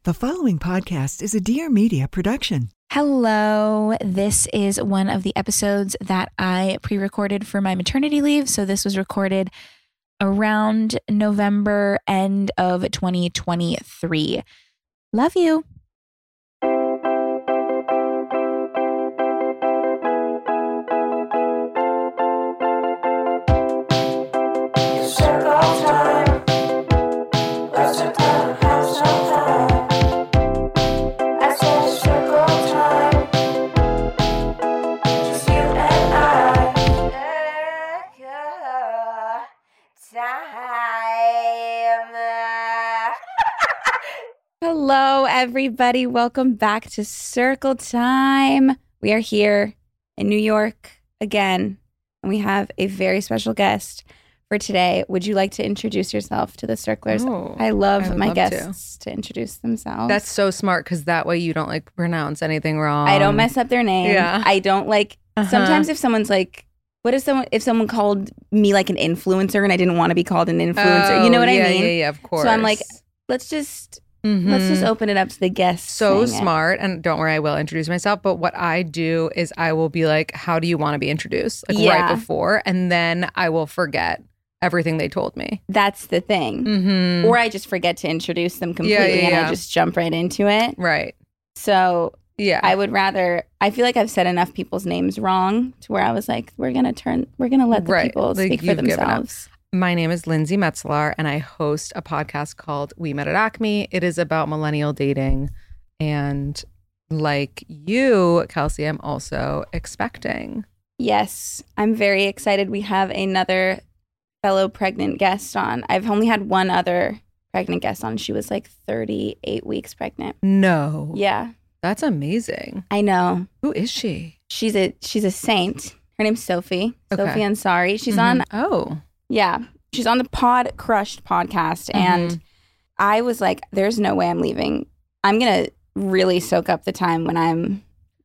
The following podcast is a Dear Media production. Hello. This is one of the episodes that I pre-recorded for my maternity leave. So this was recorded around November, end of 2023. Love you. Hello, everybody. Welcome back to Circle Time. We are here in New York again, and we have a very special guest for today. Would you like to introduce yourself to the Circlers? I love my guests to introduce themselves. That's so smart because that way you don't like pronounce anything wrong. I don't mess up their name. Yeah. I don't like, sometimes if someone's like, if someone called me like an influencer and I didn't want to be called an influencer, you know what I mean? Yeah, of course. So I'm like, let's just open it up to the guests. So smart. And don't worry, I will introduce myself. But what I do is I will be like, how do you want to be introduced? Like right before. And then I will forget everything they told me. That's the thing. Or I just forget to introduce them completely and I just jump right into it. Right. So I would rather, I feel like I've said enough people's names wrong to where I was like, we're going to let the people speak for themselves. My name is Lindsay Metzelaar, and I host a podcast called We Met at Acme. It is about millennial dating. And like you, Kelsey, I'm also expecting. Yes, I'm very excited. We have another fellow pregnant guest on. I've only had one other pregnant guest on. She was like 38 weeks pregnant. No. Yeah. That's amazing. I know. Who is she? She's a saint. Her name's Sophie. Okay. Sophie Ansari. She's on. Oh. Yeah. She's on the Pod Crushed podcast. And I was like, there's no way I'm leaving. I'm going to really soak up the time when I'm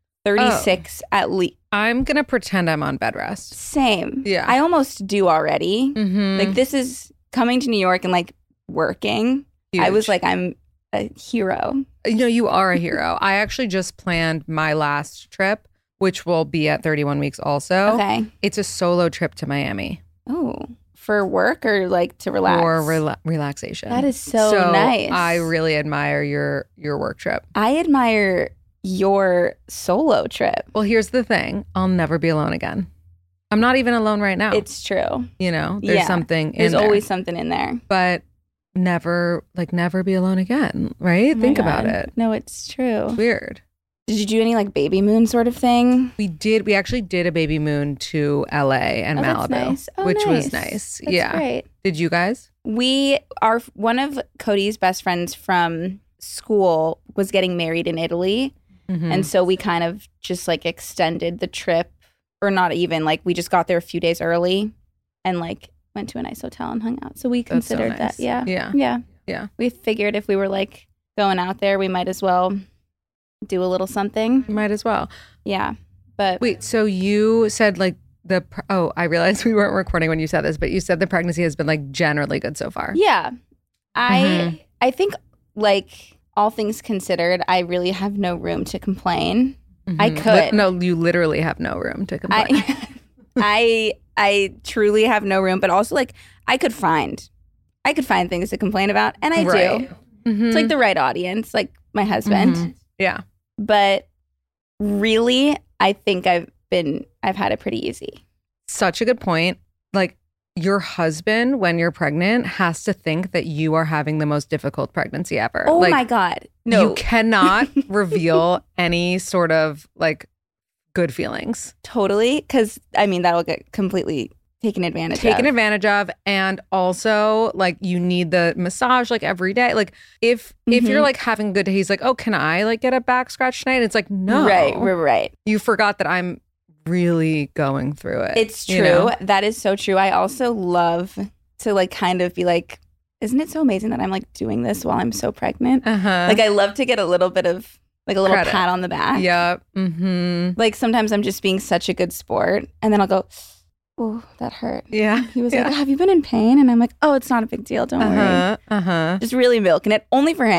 36 at least. I'm going to pretend I'm on bed rest. Same. Yeah. I almost do already. Like this is coming to New York and like working. Huge. I was like, I'm a hero. No, you are a hero. I actually just planned my last trip, which will be at 31 weeks also. Okay. It's a solo trip to Miami. Oh, for work or like to relax? For relaxation. That is so nice. I really admire your work trip. I admire your solo trip. Well, here's the thing. I'll never be alone again. I'm not even alone right now. It's true. You know, there's something in there. There's always something in there. But never be alone again, right? Oh Think about it. No, it's true. Weird. Did you do any like baby moon sort of thing? We actually did a baby moon to LA and Malibu, nice. which was nice. That's great. Did you guys? We are, one of Cody's best friends from school was getting married in Italy. And so we kind of just like extended the trip, or not even, like we just got there a few days early and like went to a nice hotel and hung out. So we considered nice. that. Yeah. Yeah. We figured if we were like going out there, we might as well do a little something. Might as well. Yeah. But wait, so you said like I realized we weren't recording when you said this, but you said the pregnancy has been like generally good so far. Yeah. I think like all things considered, I really have no room to complain. I could. No, you literally have no room to complain. I truly have no room, but also like I could find things to complain about, and I do. It's like the right audience, like my husband. Yeah. But really, I think I've had it pretty easy. Such a good point. Like your husband, when you're pregnant, has to think that you are having the most difficult pregnancy ever. Oh like, my God. No. You cannot reveal any sort of like good feelings. Totally. Because I mean, that'll get completely taken advantage of. And also like you need the massage like every day. Like if you're like having a good day, he's like, oh, can I like get a back scratch tonight? It's like, no. Right. You forgot that I'm really going through it. It's true. You know? That is so true. I also love to like kind of be like, isn't it so amazing that I'm like doing this while I'm so pregnant? Like I love to get a little bit of like a little credit. pat on the back. Yeah. Like sometimes I'm just being such a good sport and then I'll go, oh, that hurt. Yeah. He was like, have you been in pain? And I'm like, oh, it's not a big deal. Don't worry. Just really milking it. Only for him.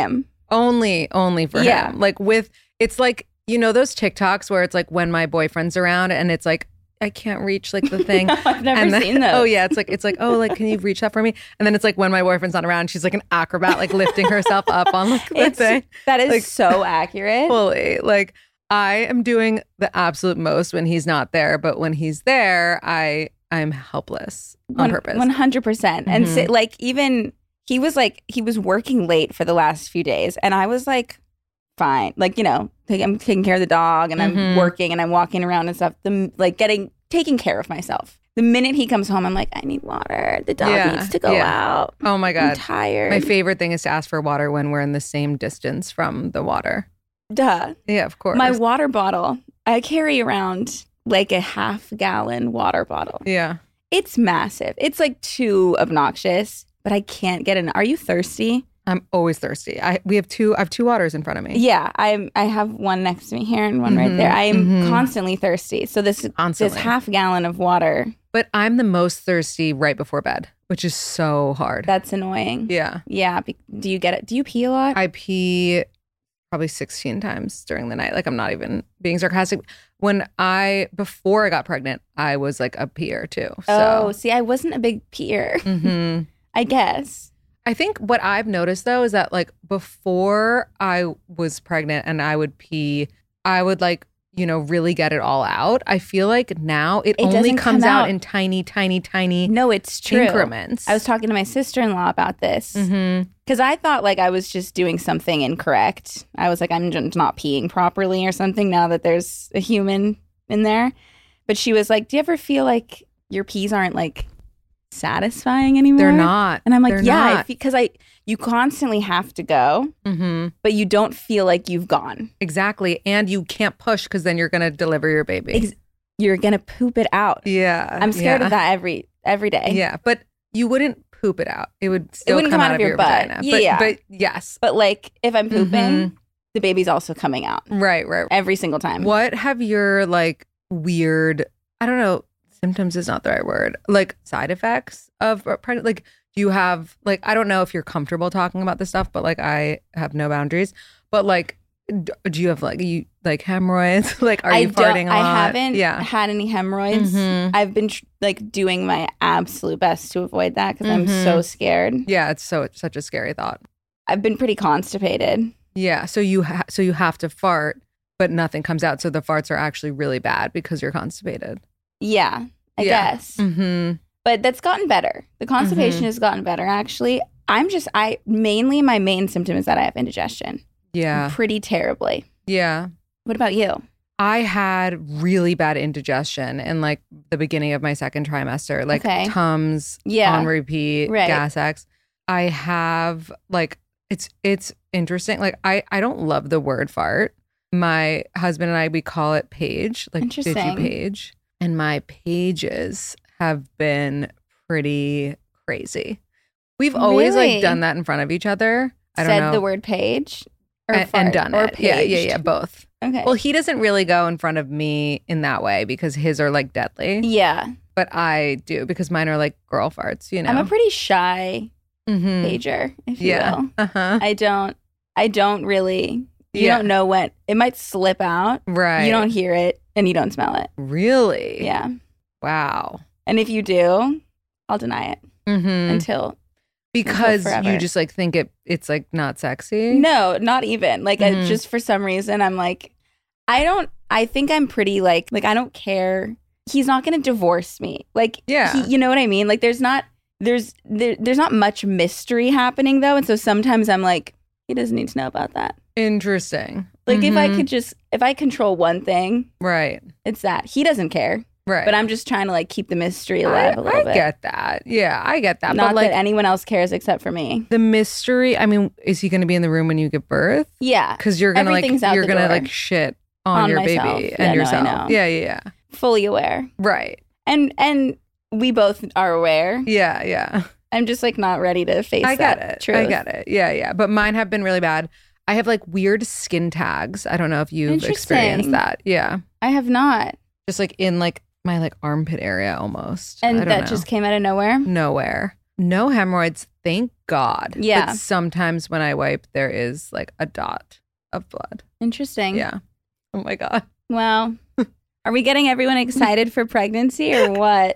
Only for Yeah. him. Like it's like, you know, those TikToks where it's like when my boyfriend's around and it's like, I can't reach like the thing. I've never And then- seen those. Oh yeah, it's like, oh, like, can you reach that for me? And then it's like when my boyfriend's not around, she's like an acrobat, like lifting herself up on like the thing. That is Like- so accurate. Fully. Like I am doing the absolute most when he's not there, but when he's there, I'm helpless on purpose. 100%. And Mhm. like even he was working late for the last few days, and I was like, fine, like, you know, I'm taking care of the dog, and I'm Mhm. working, and I'm walking around and stuff. Taking care of myself. The minute he comes home, I'm like, I need water. The dog Yeah, needs to go yeah. out. Oh my I'm God. tired. My favorite thing is to ask for water when we're in the same distance from the water. Duh. Yeah, of course. My water bottle. I carry around like a half-gallon water bottle. Yeah. It's massive. It's like too obnoxious, but I can't get in. Are you thirsty? I'm always thirsty. I have two waters in front of me. Yeah, I have one next to me here and one right there. I am mhm. constantly thirsty. So this Constantly. half-gallon of water, But I'm the most thirsty right before bed, which is so hard. that's annoying. Yeah. Yeah. Do you get it? Do you pee a lot? I pee probably 16 times during the night. Like I'm not even being sarcastic. Before I got pregnant, I was like a peer too. Oh, So see, I wasn't a big peer, Mhm. I guess. I think what I've noticed though is that like before I was pregnant and I would pee, I would like, you know, really get it all out. I feel like now it only doesn't comes come out out. in tiny No, it's true. increments. I was talking to my sister-in-law about this Mhm. because I thought like I was just doing something incorrect. I was like, I'm just not peeing properly or something now that there's a human in there. But she was like, do you ever feel like your pees aren't like satisfying anymore? They're not. And I'm like, They're yeah, not. because you constantly have to go, Mhm. but you don't feel like you've gone. Exactly. And you can't push because then you're going to deliver your baby. You're gonna poop it out. Yeah. I'm scared yeah. of that every day. Yeah. But you wouldn't poop it out. It would still wouldn't come out of your butt. vagina. Yeah. But yes. But like if I'm pooping, Mhm. the baby's also coming out Right. every single time. What have your like weird, I don't know, symptoms is not the right word, like side effects of pregnant? Like, do you have, like, I don't know if you're comfortable talking about this stuff, but like I have no boundaries. But like, do you have like hemorrhoids? Like, are you farting a lot? I haven't Yeah. had any hemorrhoids. Mhm. I've been like doing my absolute best to avoid that because I'm Mhm. so scared. Yeah. It's such a scary thought. I've been pretty constipated. Yeah. So you have to fart, but nothing comes out. So the farts are actually really bad because you're constipated. Yeah, I Yeah. guess. Mm-hmm. But that's gotten better. The constipation has gotten better actually. Mainly my main symptom is that I have indigestion. Yeah. Pretty terribly. Yeah. What about you? I had really bad indigestion in like the beginning of my second trimester, like Okay. Tums Yeah. on repeat, Right. Gas X. I have like it's interesting. Like I don't love the word fart. My husband and I, we call it page, like did you Interesting. page? And my pages have been pretty crazy. We've always Really? like done that in front of each other. I don't Said know. the word page or and fart, done or it. Yeah, paged? both. Okay. Well, he doesn't really go in front of me in that way because his are like deadly, yeah. but I do because mine are like girl farts, you know. I'm a pretty shy Mhm. pager, if you Yeah. will. Uh-huh. I don't really, you Yeah. don't know when it might slip out. Right. You don't hear it and you don't smell it. really. Yeah. Wow. And if you do, I'll deny it Mm-hmm. until Because forever. you just like think it's like not sexy. no, not even. Like Mhm. just for some reason I'm like I think I'm pretty like I don't care. He's not going to divorce me. Like Yeah. you know what I mean? Like there's not much mystery happening though, and so sometimes I'm like he doesn't need to know about that. Interesting. Like if I Mhm. could if I control one thing, Right. it's that. He doesn't care. Right. But I'm just trying to like keep the mystery alive a little I bit. get that. Yeah, I get that. Not but like that anyone else cares except for me. the mystery, I mean, is he going to be in the room when you give birth? Yeah. Because you're gonna Everything's out you're the gonna door. like shit on your myself. baby Yeah, and no, I yourself. know. Yeah. Fully aware. Right. And we both are aware. Yeah. I'm just like not ready to face I get that it. truth. I get it. Yeah. But mine have been really bad. I have like weird skin tags. I don't know if you've experienced Interesting. that. Yeah. I have not. Just like in like my like armpit area almost. I And don't that know. just came out of nowhere. nowhere. No hemorrhoids, thank God. Yeah. But sometimes when I wipe, there is like a dot of blood. Interesting. Yeah. Oh my God. Well, are we getting everyone excited for pregnancy or what?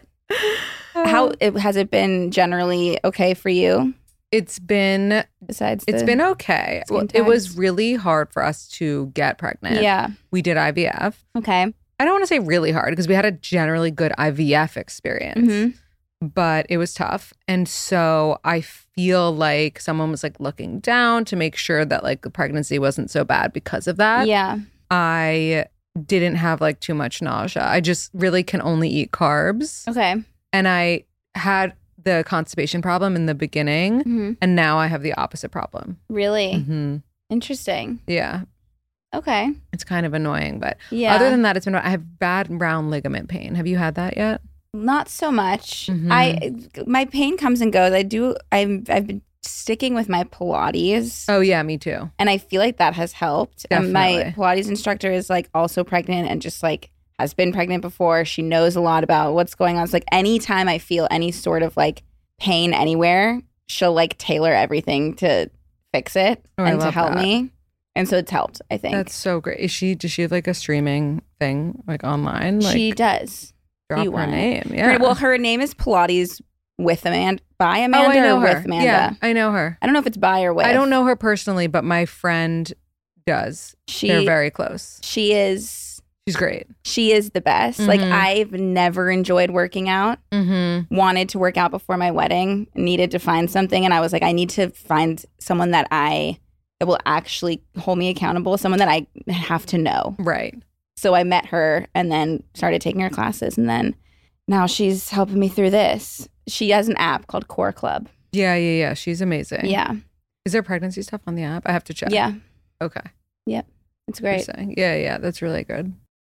Has it been generally okay for you? It's been okay. Well, it was really hard for us to get pregnant. Yeah. We did IVF. Okay. I don't want to say really hard because we had a generally good IVF experience, but it was tough. And so I feel like someone was like looking down to make sure that like the pregnancy wasn't so bad because of that. Yeah. I didn't have like too much nausea. I just really can only eat carbs. Okay. And I had the constipation problem in the beginning, and now I have the opposite problem. Really? Interesting. Yeah. Okay. It's kind of annoying, but Yeah. other than that, it's been. I have bad round ligament pain. Have you had that yet? Not so much. My pain comes and goes. I've been sticking with my Pilates. Oh yeah, me too. And I feel like that has helped. And my Definitely. Pilates instructor is like also pregnant and just like has been pregnant before. She knows a lot about what's going on. So like anytime I feel any sort of like pain anywhere, she'll like tailor everything to fix it Oh, I and to love help that. me. And so it's helped, I think. That's so great. Does she have like a streaming thing like online? Like, She does. drop you her want it? name. Yeah. Her name is Pilates with Amanda, by Amanda I know or her. with Amanda. Yeah, I know her. I don't know if it's by or with. I don't know her personally, but my friend does. They're very close. She's great. She is the best. Like I've never enjoyed working out. Wanted to work out before my wedding, needed to find something. And I was like, I need to find someone that will actually hold me accountable, someone that I have to know. Right. So I met her and then started taking her classes. And then now she's helping me through this. She has an app called Core Club. Yeah. She's amazing. Yeah. Is there pregnancy stuff on the app? I have to check. Yeah. Okay. Yep. It's great. Interesting. Yeah. That's really good.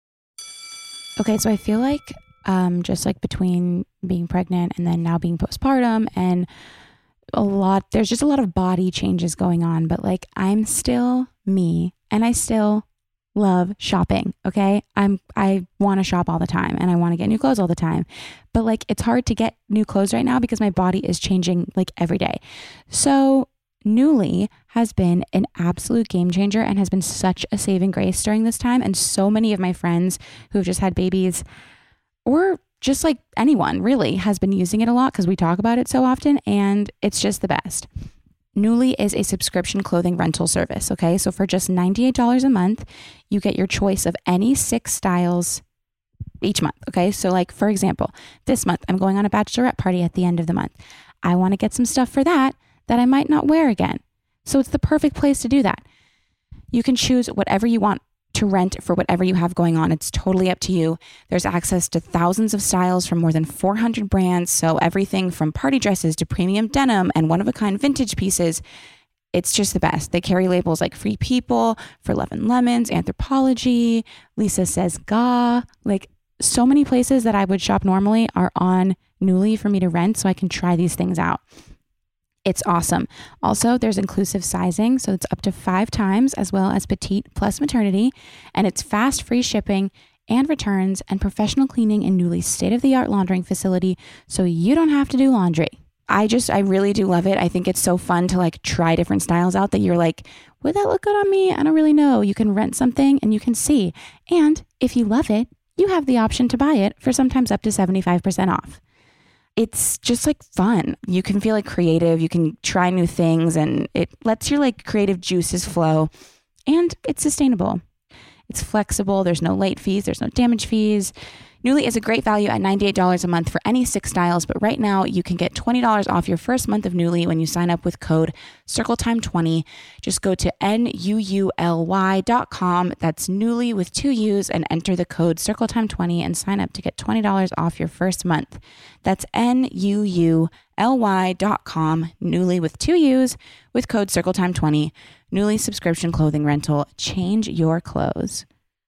Okay, so I feel like just like between being pregnant and then now being postpartum and there's just a lot of body changes going on, but like I'm still me and I still love shopping. Okay. I want to shop all the time and I want to get new clothes all the time, but like it's hard to get new clothes right now because my body is changing like every day. So Nuuly has been an absolute game changer and has been such a saving grace during this time. And so many of my friends who have just had babies or just like anyone really has been using it a lot because we talk about it so often and it's just the best. Nuuly is a subscription clothing rental service. Okay. So for just $98 a month, you get your choice of any 6 styles each month. Okay. So like, for example, this month I'm going on a bachelorette party at the end of the month. I want to get some stuff for that I might not wear again. So it's the perfect place to do that. You can choose whatever you want to rent for whatever you have going on. It's totally up to you. There's access to thousands of styles from more than 400 brands. So everything from party dresses to premium denim and one-of-a-kind vintage pieces. It's just the best. They carry labels like Free People, For Love and Lemons, Anthropologie, Lisa Says Ga. Like so many places that I would shop normally are on Nuuly for me to rent so I can try these things out. It's awesome. Also, there's inclusive sizing, so it's up to 5 times, as well as petite plus maternity, and it's fast, free shipping and returns and professional cleaning in Nuuly's state-of-the-art laundering facility, so you don't have to do laundry. I really do love it. I think it's so fun to like try different styles out that you're like, would that look good on me? I don't really know. You can rent something and you can see. And if you love it, you have the option to buy it for sometimes up to 75% off. It's just like fun. You can feel like creative. You can try new things and it lets your like creative juices flow and it's sustainable. It's flexible. There's no late fees. There's no damage fees. Nuuly is a great value at $98 a month for any 6 styles, but right now you can get $20 off your first month of Nuuly when you sign up with code CircleTime20. Just go to NUULY.com. That's Nuuly with 2 U's and enter the code CircleTime20 and sign up to get $20 off your first month. That's NUULY.com. Nuuly with 2 U's with code CircleTime20. Nuuly subscription clothing rental. Change your clothes.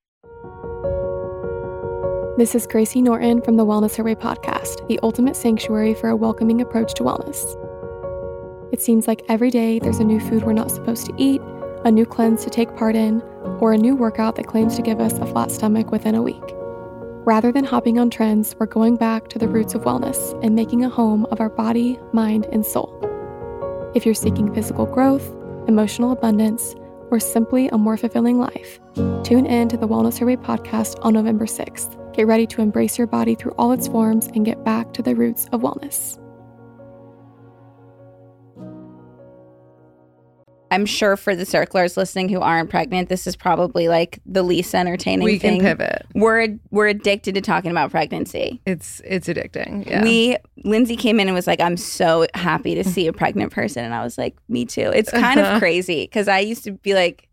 This is Gracie Norton from the Wellness Her Way podcast, the ultimate sanctuary for a welcoming approach to wellness. It seems like every day there's a new food we're not supposed to eat, a new cleanse to take part in, or a new workout that claims to give us a flat stomach within a week. Rather than hopping on trends, we're going back to the roots of wellness and making a home of our body, mind, and soul. If you're seeking physical growth, emotional abundance, or simply a more fulfilling life, tune in to the Wellness Her Way podcast on November 6th. Get ready to embrace your body through all its forms and get back to the roots of wellness. I'm sure for the circlers listening who aren't pregnant, this is probably like the least entertaining We thing. can pivot. We're addicted to talking about pregnancy. It's addicting. Yeah. Lindsay came in and was like, I'm so happy to see a pregnant person. And I was like, me too. It's kind of crazy because I used to be like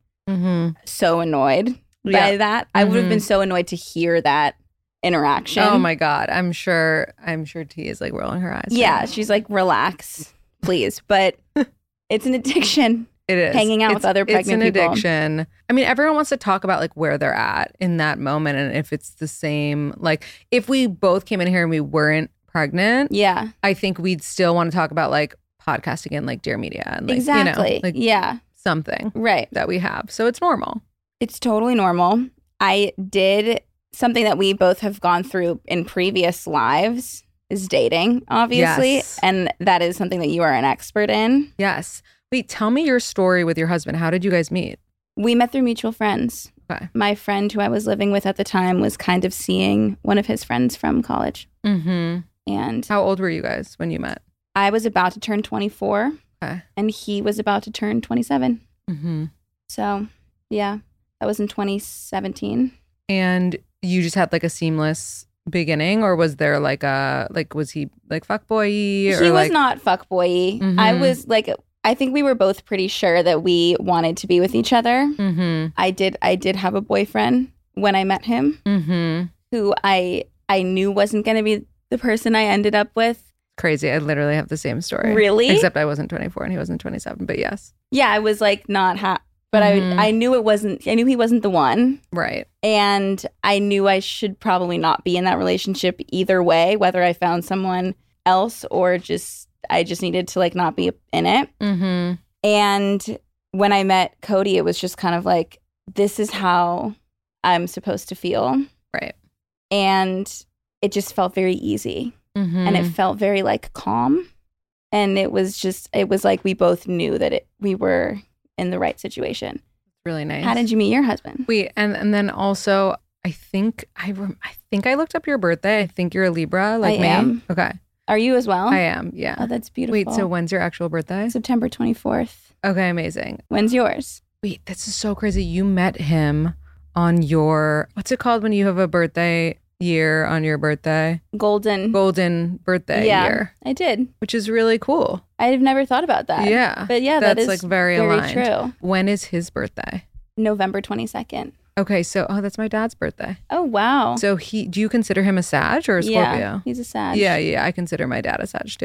so annoyed by that. I would have been so annoyed to hear that interaction. Oh my God. I'm sure T is like rolling her eyes. Yeah. right now. She's like, relax, please. But it's an addiction. It is. Hanging out with other pregnant people. It's an addiction. I mean, everyone wants to talk about like where they're at in that moment and if it's the same. Like if we both came in here and we weren't pregnant, Yeah. I think we'd still want to talk about like podcasting and like Dear Media and like, Exactly. like Yeah. something Right. that we have. So it's normal. It's totally normal. I did something that we both have gone through in previous lives is dating, obviously. Yes. And that is something that you are an expert in. Yes. Wait, tell me your story with your husband. How did you guys meet? We met through mutual friends. Okay. My friend who I was living with at the time was kind of seeing one of his friends from college. Mm-hmm. And How old were you guys when you met? I was about to turn 24 Okay. and he was about to turn 27. Mm-hmm. So, yeah, that was in 2017. And you just had like a seamless beginning, or was there like was he like fuckboy-y? Or He was like, not fuckboy-y. Mhm. I was like, I think we were both pretty sure that we wanted to be with each other. Mm-hmm. I did have a boyfriend when I met him Mm-hmm. who I knew wasn't going to be the person I ended up with. Crazy. I literally have the same story. Really? Except I wasn't 24 and he wasn't 27, but yes. Yeah, I was like not but Mhm. I knew I knew he wasn't the one. Right. And I knew I should probably not be in that relationship either way, whether I found someone else or I just needed to like not be in it. Mm-hmm. And when I met Cody, it was just kind of like, this is how I'm supposed to feel. Right. And it just felt very easy. Mm-hmm. And it felt very like calm. And it was like we both knew that we were in the right situation. really nice. How did you meet your husband? Wait, and then also I think I looked up your birthday. I think you're a Libra, like I me. am. Okay. Are you as well? I am. Yeah. Oh, that's beautiful. Wait, so when's your actual birthday? September 24th. Okay, amazing. When's yours? Wait, this is so crazy. You met him on your, what's it called when you have a birthday year on your birthday? Golden birthday Yeah, year, I did. which is really cool. I've never thought about that. Yeah. But yeah, That's that is like very very aligned. true. When is his birthday? November 22nd. Okay, so that's my dad's birthday. Oh, wow. So do you consider him a Sag or a Scorpio? Yeah, he's a Sag. Yeah, I consider my dad a Sag too.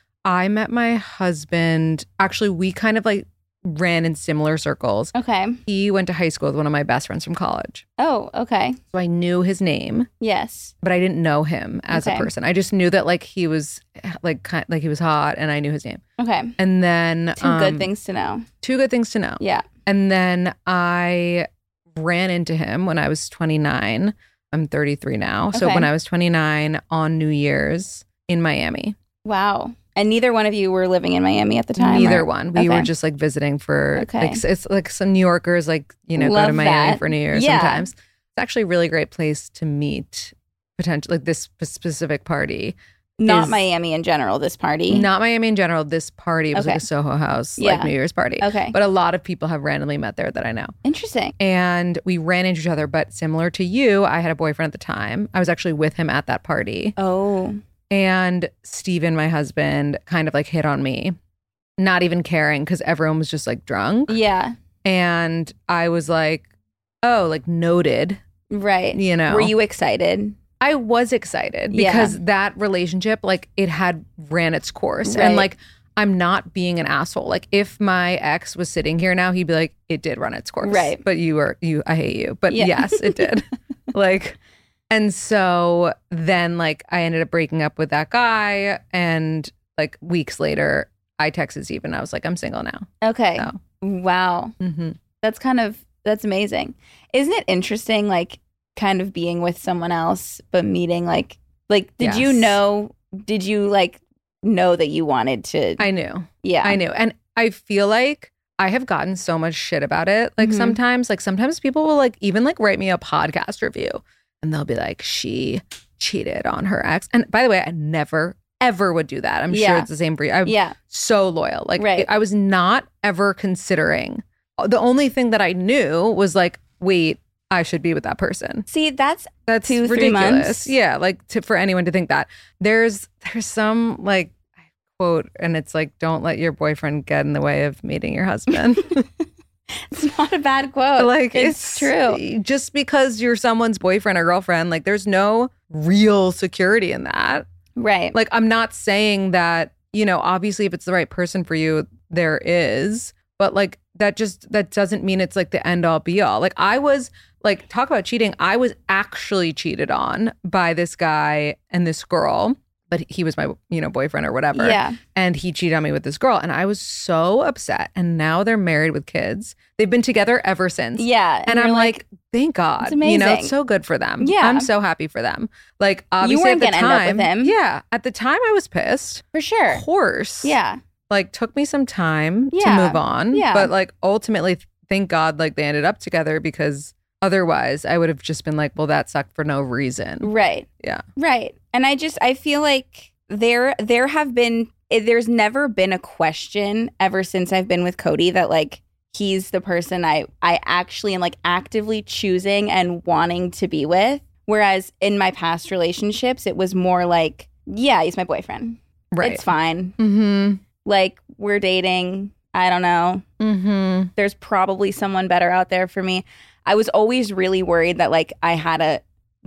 I met my husband, actually we kind of like ran in similar circles. Okay. He went to high school with one of my best friends from college. Oh, okay. So I knew his name, Yes. but I didn't know him as Okay. a person. I just knew that like he was like he was hot and I knew his name. Okay. And then Two good things to know. Two good things to know. Yeah. And then I ran into him when I was 29. I'm 33 now. So Okay. when I was 29 on New Year's in Miami. Wow. And neither one of you were living in Miami at the time? Neither or- one. We Okay. were just like visiting for Okay. like it's like some New Yorkers like, go to Love Miami that. for New Year's Yeah. sometimes. It's actually a really great place to meet potential like this specific party. Not is- Miami in general, this party. Not Miami in general. This party was like Okay. a Soho House Yeah. like New Year's party. Okay. But a lot of people have randomly met there that I know. Interesting. And we ran into each other, but similar to you, I had a boyfriend at the time. I was actually with him at that party. Oh. And Steven, my husband, kind of like hit on me, not even caring because everyone was just like drunk. Yeah. And I was like, oh, like noted, Right. you know. Were you excited? I was excited Yeah. because that relationship, like it had ran its course. Right. And like, I'm not being an asshole. Like if my ex was sitting here now, he'd be like, it did run its course. Right. But I hate you. But Yeah. yes, it did. Like, and so then like I ended up breaking up with that guy. And like weeks later, I texted Steve and I was like, I'm single now. Okay. So. Wow. Mm-hmm. That's amazing. Isn't it interesting, like, kind of being with someone else, but meeting, like, did you Yes. know, did you, like, know that you wanted to. I knew. Yeah. I knew. And I feel like I have gotten so much shit about it. Like sometimes people will like even like write me a podcast review and they'll be like, she cheated on her ex. And by the way, I never, ever would do that. I'm sure it's the same for you. I'm so loyal. Like I was not ever considering. The only thing that I knew was like, wait, I should be with that person. See, that's 2-3 ridiculous. Months. Yeah, like for anyone to think that. There's some like quote, and it's like, don't let your boyfriend get in the way of meeting your husband. It's not a bad quote. Like it's true. Just because you're someone's boyfriend or girlfriend, like there's no real security in that. Right. Like I'm not saying that, you know, obviously if it's the right person for you, there is, but like that doesn't mean it's like the end all be all. Like I was like, talk about cheating. I was actually cheated on by this guy and this girl, but he was my, you know, boyfriend or whatever. Yeah. And he cheated on me with this girl. And I was so upset. And now they're married with kids. They've been together ever since. Yeah. And I'm like, thank God. It's amazing. You know, it's so good for them. Yeah. I'm so happy for them. Like, obviously, you weren't at the gonna time, end up with him. Yeah. At the time, I was pissed. For sure. Of course. Yeah. Like, took me some time to Yeah. move on. Yeah. But like, ultimately, thank God, like, they ended up together because otherwise, I would have just been like, well, that sucked for no reason. Right. Yeah. Right. And I feel like there's never been a question ever since I've been with Cody that like he's the person I actually am like actively choosing and wanting to be with. Whereas in my past relationships, it was more like, yeah, he's my boyfriend. Right. It's fine. Mm-hmm. Like we're dating. I don't know. Mm-hmm. There's probably someone better out there for me. I was always really worried that like I had a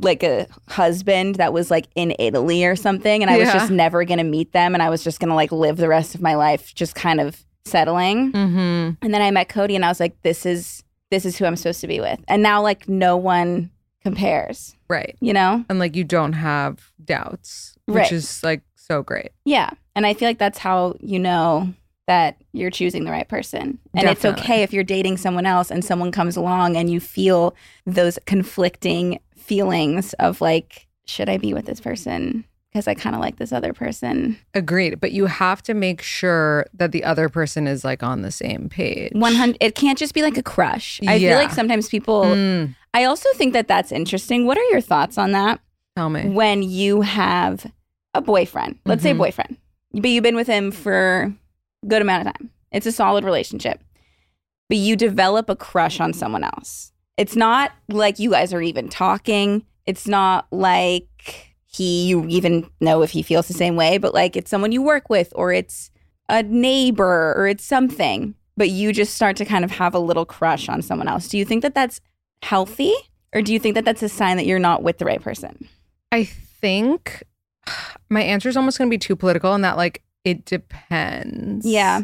husband that was like in Italy or something and I was just never going to meet them and I was just going to like live the rest of my life just kind of settling. Mm-hmm. And then I met Cody and I was like, this is who I'm supposed to be with. And now like no one compares. Right. You know? And like you don't have doubts, which Right. is like so great. Yeah. And I feel like that's how you know that you're choosing the right person. And Definitely. it's okay if you're dating someone else and someone comes along and you feel those conflicting feelings of like, should I be with this person? Because I kind of like this other person. Agreed. But you have to make sure that the other person is like on the same page. 100. It can't just be like a crush. I feel Yeah. like sometimes people, I also think that that's interesting. What are your thoughts on that? Tell me. When you have a boyfriend, let's say boyfriend, but you've been with him for a good amount of time. It's a solid relationship, but you develop a crush on someone else. It's not like you guys are even talking. It's not like you even know if he feels the same way, but like it's someone you work with or it's a neighbor or it's something, but you just start to kind of have a little crush on someone else. Do you think that that's healthy or do you think that that's a sign that you're not with the right person? I think my answer is almost going to be too political in that like it depends. Yeah.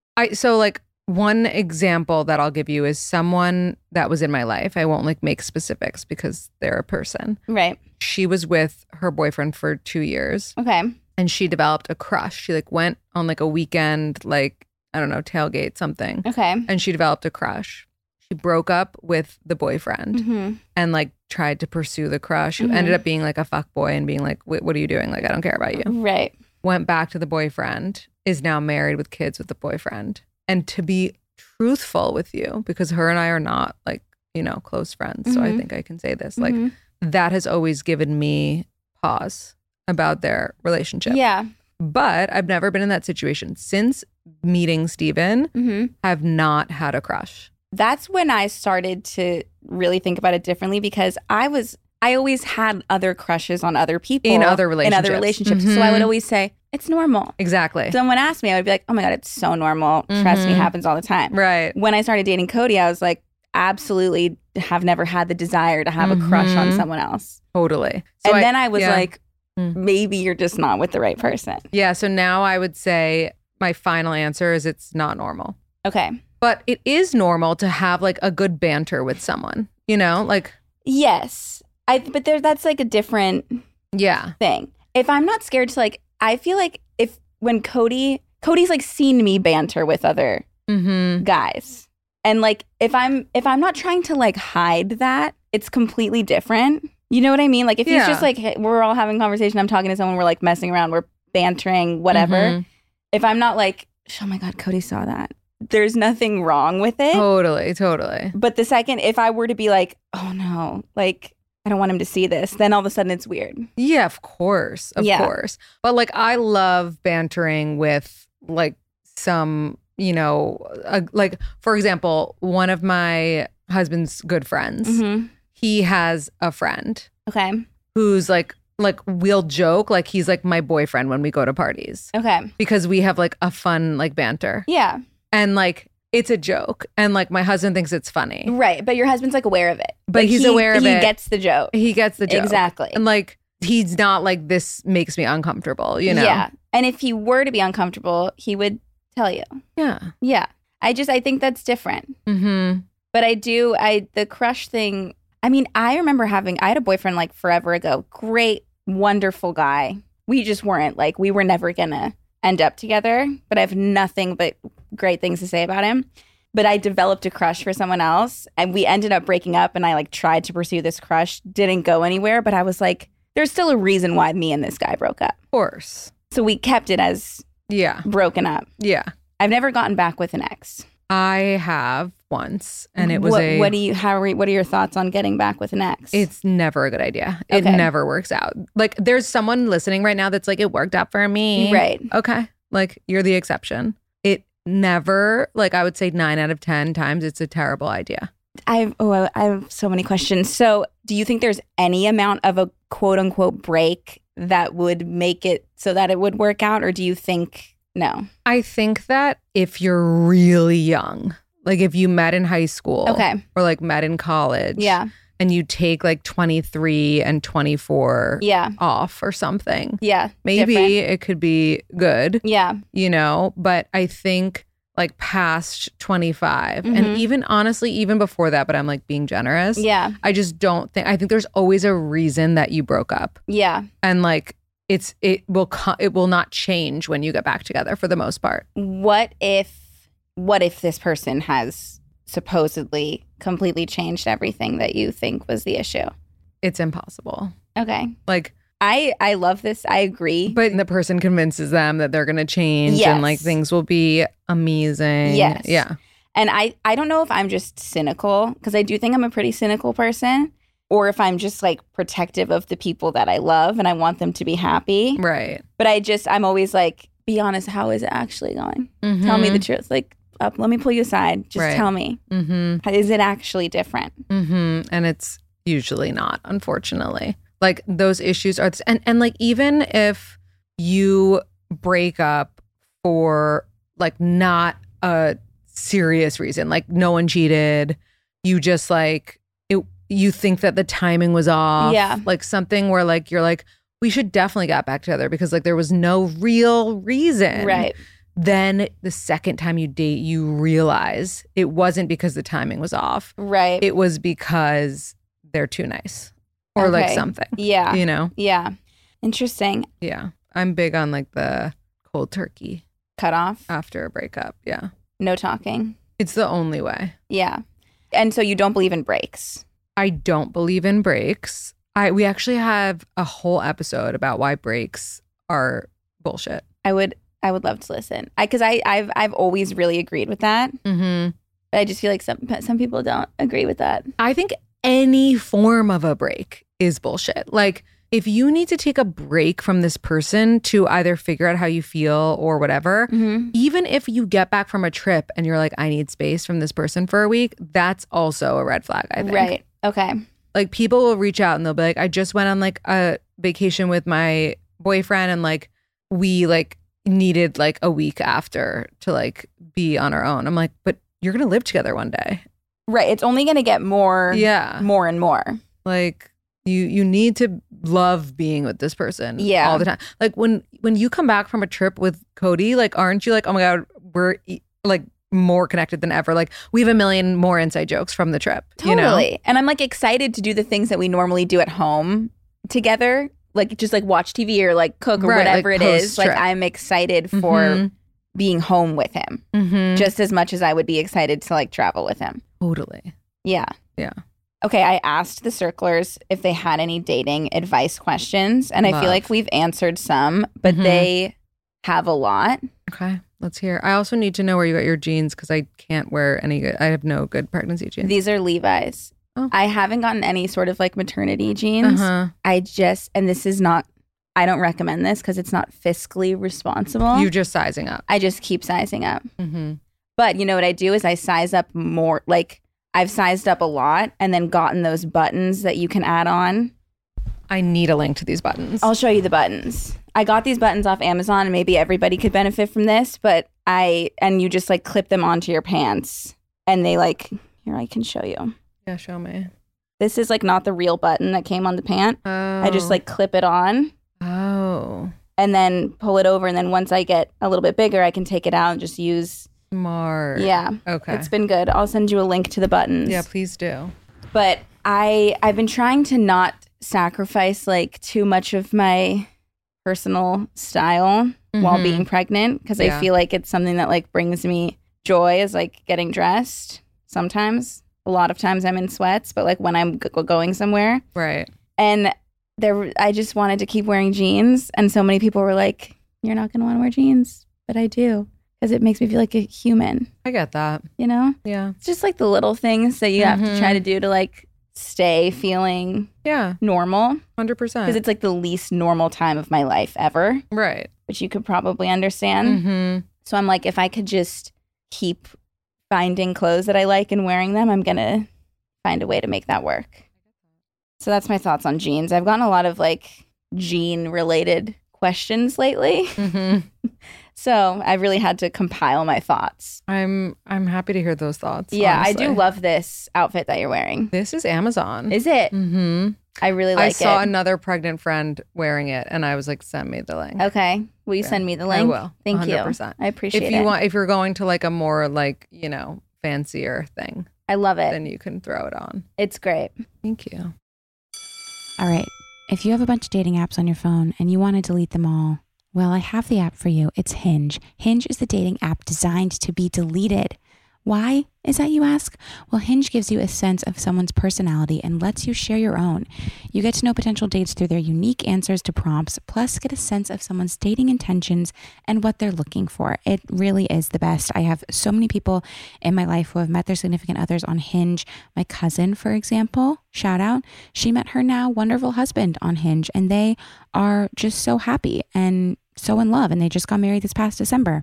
So like one example that I'll give you is someone that was in my life. I won't like make specifics because they're a person. Right. She was with her boyfriend for 2 years Okay. and she developed a crush. She like went on like a weekend, like, I don't know, tailgate something. Okay. And she developed a crush. She broke up with the boyfriend and like tried to pursue the crush, who ended up being like a fuckboy and being like, what are you doing? Like, I don't care about you. Right. Went back to the boyfriend, is now married with kids with the boyfriend. And to be truthful with you, because her and I are not like, you know, close friends. So I think I can say this. Like that has always given me pause about their relationship. Yeah. But I've never been in that situation. Since meeting Steven, I've not had a crush. That's when I started to really think about it differently because I always had other crushes on other people. In other relationships. So I would always say, it's normal. Exactly. Someone asked me, I would be like, oh my God, it's so normal. Trust me, happens all the time. Right. When I started dating Cody, I was like, absolutely have never had the desire to have a crush on someone else. Totally. So And then I was yeah. like, maybe you're just not with the right person. Yeah. So now I would say my final answer is it's not normal. Okay. But it is normal to have like a good banter with someone, you know, like. Yes. But that's like a different Yeah. thing. If I'm not scared to like, I feel like when Cody's like seen me banter with other guys. And like, if I'm not trying to like hide that, it's completely different. You know what I mean? Like if he's just like, hey, we're all having a conversation, I'm talking to someone, we're like messing around, we're bantering, whatever. Mhm. If I'm not like, oh my God, Cody saw that, there's nothing wrong with it. Totally. But the second, if I were to be like, oh no, like, I don't want him to see this, then all of a sudden it's weird. Yeah, of course. Of course. But like, I love bantering with like some, you know, like, for example, one of my husband's good friends, he has a friend Okay. who's like we'll joke, like he's like my boyfriend when we go to parties Okay. because we have like a fun like banter. Yeah. And like, it's a joke. And like, my husband thinks it's funny. Right. But your husband's like aware of it. But Like, he's aware of it. He gets the joke. He gets the joke. Exactly. And like, he's not like, this makes me uncomfortable, you know? Yeah. And if he were to be uncomfortable, he would tell you. Yeah. Yeah. I think that's different. Mm-hmm. But the crush thing, I mean, I remember I had a boyfriend like forever ago. Great, wonderful guy. We just weren't like, we were never going to end up together. But I have nothing but great things to say about him. But I developed a crush for someone else and we ended up breaking up and I like tried to pursue this crush, didn't go anywhere. But I was like, there's still a reason why me and this guy broke up. Of course. So we kept it as broken up. Yeah. I've never gotten back with an ex. I have once, and it was what are your thoughts on getting back with an ex? It's never a good idea. It Okay. never works out. Like, there's someone listening right now that's like, it worked out for me. Right. Okay. Like, you're the exception. It never, like, I would say 9 out of 10 times it's a terrible idea. I have so many questions. So do you think there's any amount of a quote unquote break that would make it so that it would work out? Or do you think no? I think that if you're really young, like if you met in high school Okay. or like met in college, Yeah. and you take like 23 and 24 Yeah. off or something, Yeah. maybe Different. it could be good, Yeah. you know, but I think like past 25 and Mhm. even honestly, even before that, but I'm like being generous. Yeah. I just don't think, I think there's always a reason that you broke up, Yeah. and like it will not change when you get back together for the most part. What if this person has supposedly completely changed everything that you think was the issue? It's impossible. Okay. Like, I love this. I agree. but the person convinces them that they're going to change and like Yes. things will be amazing. Yes. Yeah. And I don't know if I'm just cynical, because I do think I'm a pretty cynical person, or if I'm just like protective of the people that I love and I want them to be happy. Right. But I'm always like, be honest, how is it actually going? Tell me the truth. Like, let me pull you aside. Just Right. tell me. Mm-hmm. Is it actually different? Mm-hmm. And it's usually not, unfortunately. Like, those issues are, and like, even if you break up for like not a serious reason, like no one cheated, you just like, you think that the timing was off. Yeah. Like something where like, you're like, we should definitely get back together because like there was no real reason. Right. Then the second time you date, you realize it wasn't because the timing was off. Right. It was because they're too nice or like Okay. something, Yeah. you know? Yeah. Interesting. Yeah. I'm big on like the cold turkey Cut off. after a breakup. Yeah. No talking. It's the only way. Yeah. And so you don't believe in breaks. I don't believe in breaks. We actually have a whole episode about why breaks are bullshit. I would love to listen. Because I've always really agreed with that. Mm-hmm. But I just feel like some people don't agree with that. I think any form of a break is bullshit. Like, if you need to take a break from this person to either figure out how you feel or whatever, Mm-hmm. even if you get back from a trip and you're like, I need space from this person for a week, that's also a red flag, I think. Right. Okay. Like, people will reach out and they'll be like, I just went on like a vacation with my boyfriend and like we like needed like a week after to like be on our own. I'm like, but you're going to live together one day. Right. It's only going to get more and more. Like, you need to love being with this person all the time. Like, when you come back from a trip with Cody, like, aren't you like, oh my God, we're like more connected than ever. Like, we have a million more inside jokes from the trip. Totally. You know? And I'm like excited to do the things that we normally do at home together. Like, just like watch TV or like cook or Right, whatever like it is. Like, post-trip. I'm excited for Mhm. being home with him Mm-hmm. just as much as I would be excited to like travel with him. Totally. Yeah. Yeah. Okay, I asked the circlers if they had any dating advice questions, and I feel like we've answered some, but they have a lot. Okay, let's hear. I also need to know where you got your jeans because I can't wear any good. I have no good pregnancy jeans. These are Levi's. Oh. I haven't gotten any sort of like maternity jeans. And this is not, I don't recommend this because it's not fiscally responsible. You're just sizing up. I just keep sizing up. But you know what I do is I size up more, like I've sized up a lot and then gotten those buttons that you can add on. I need a link to these buttons. I'll show you the buttons. I got these buttons off Amazon and maybe everybody could benefit from this, but you just like clip them onto your pants and they like, here, I can show you. Yeah, show me. This is like not the real button that came on the pant. Oh. I just like clip it on. Oh. And then pull it over. And then once I get a little bit bigger, I can take it out and just use. Smart. Yeah. Okay. It's been good. I'll send you a link to the buttons. Yeah, please do. But I've been trying to not sacrifice like too much of my personal style while being pregnant because I feel like it's something that like brings me joy is like getting dressed. Sometimes, a lot of times I'm in sweats, but like when I'm going somewhere. Right. And I just wanted to keep wearing jeans. And so many people were like, you're not going to want to wear jeans. But I do. Because it makes me feel like a human. I get that. You know? Yeah. It's just like the little things that you have to try to do to like stay feeling normal. 100%. Because it's like the least normal time of my life ever. Right. Which you could probably understand. So I'm like, if I could just keep finding clothes that I like and wearing them, I'm going to find a way to make that work. So that's my thoughts on jeans. I've gotten a lot of like jean related questions lately. So I really had to compile my thoughts. I'm happy to hear those thoughts. Yeah, honestly. I do love this outfit that you're wearing. This is Amazon. Is it? I really like it. I saw another pregnant friend wearing it and I was like, send me the link. Okay. Will you send me the link? I will. Thank 100%. you. I appreciate it. If you're going to like a more like, you know, fancier thing. I love it. Then you can throw it on. It's great. Thank you. All right. If you have a bunch of dating apps on your phone and you want to delete them all, well, I have the app for you. It's Hinge. Hinge is the dating app designed to be deleted. Why is that, you ask? Well, Hinge gives you a sense of someone's personality and lets you share your own. You get to know potential dates through their unique answers to prompts, plus get a sense of someone's dating intentions and what they're looking for. It really is the best. I have so many people in my life who have met their significant others on Hinge. My cousin, for example, shout out, she met her now wonderful husband on Hinge, and they are just so happy and so in love, and they just got married this past December.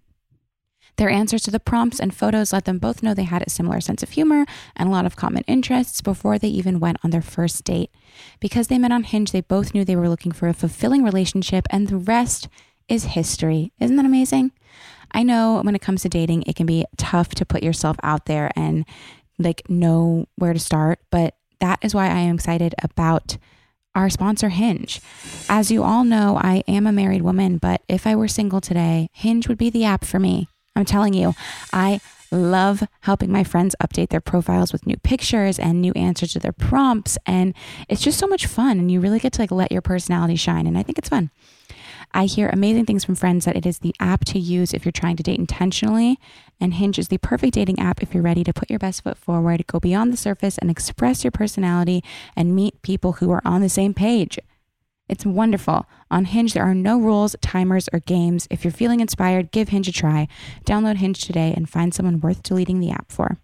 Their answers to the prompts and photos let them both know they had a similar sense of humor and a lot of common interests before they even went on their first date. Because they met on Hinge, they both knew they were looking for a fulfilling relationship, and the rest is history. Isn't that amazing? I know when it comes to dating, it can be tough to put yourself out there and like know where to start, but that is why I am excited about our sponsor, Hinge. As you all know, I am a married woman, but if I were single today, Hinge would be the app for me. I'm telling you, I love helping my friends update their profiles with new pictures and new answers to their prompts. And it's just so much fun. And you really get to like let your personality shine. And I think it's fun. I hear amazing things from friends that it is the app to use if you're trying to date intentionally. And Hinge is the perfect dating app if you're ready to put your best foot forward, go beyond the surface and express your personality and meet people who are on the same page. It's wonderful. On Hinge, there are no rules, timers, or games. If you're feeling inspired, give Hinge a try. Download Hinge today and find someone worth deleting the app for.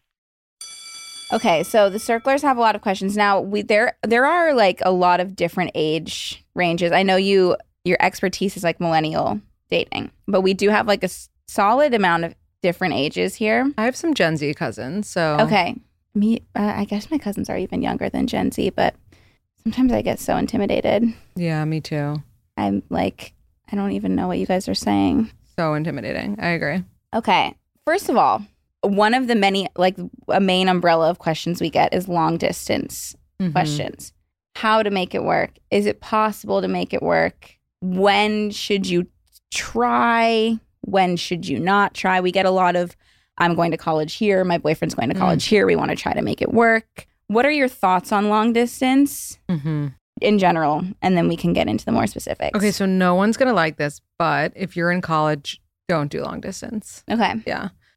Okay, so the circlers have a lot of questions. Now, there are like a lot of different age ranges. I know your expertise is like millennial dating, but we do have like a solid amount of different ages here. I have some Gen Z cousins, so... Okay. I guess my cousins are even younger than Gen Z, but... sometimes I get so intimidated. Yeah, me too. I'm like, I don't even know what you guys are saying. So intimidating. I agree. Okay. First of all, one of the many, like a main umbrella of questions we get is long distance questions. How to make it work? Is it possible to make it work? When should you try? When should you not try? We get a lot of, I'm going to college here. My boyfriend's going to college here. We want to try to make it work. What are your thoughts on long distance in general? And then we can get into the more specifics. Okay, so no one's going to like this, but if you're in college, don't do long distance. Okay. Yeah.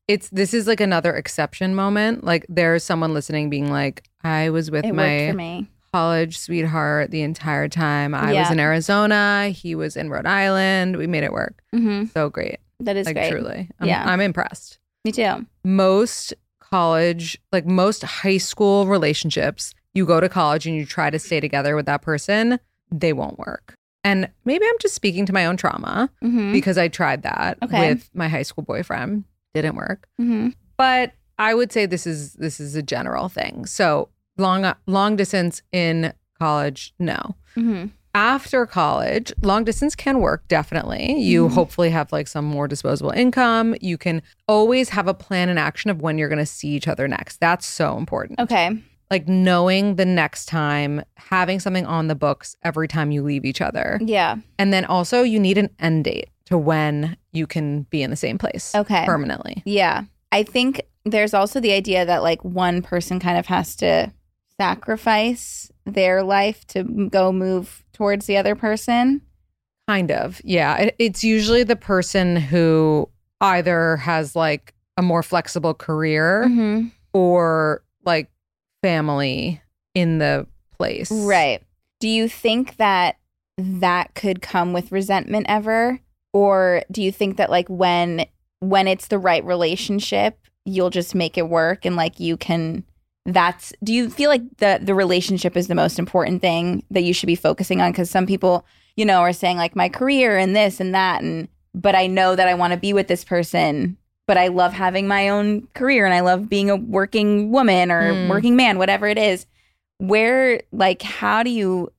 This is like another exception moment. Like there's someone listening being like, I was with It worked my for me. college sweetheart the entire time. I was in Arizona. He was in Rhode Island. We made it work. Mm-hmm. So great. That is Like great. truly. Yeah. I'm impressed. Me too. Most college, like most high school relationships, you go to college and you try to stay together with that person, they won't work. And maybe I'm just speaking to my own trauma Mm-hmm. because I tried that Okay. with my high school boyfriend. Didn't work. Mm-hmm. But I would say this is a general thing. So long distance in college, no. Mm-hmm. After college, long distance can work, definitely. You hopefully have like some more disposable income. You can always have a plan and action of when you're going to see each other next. That's so important. Okay. Like knowing the next time, having something on the books every time you leave each other. Yeah. And then also you need an end date to when you can be in the same place Okay. permanently. Yeah. I think there's also the idea that like one person kind of has to sacrifice their life to go move towards the other person. Kind of. Yeah. It's usually the person who either has like a more flexible career Mm-hmm. or like family in the place. Right. Do you think that that could come with resentment ever? Or do you think that like when it's the right relationship, you'll just make it work and like you can do you feel like the relationship is the most important thing that you should be focusing on? Because some people, you know, are saying like my career and this and that, but I know that I want to be with this person, but I love having my own career and I love being a working woman or working man, whatever it is. Where like how do you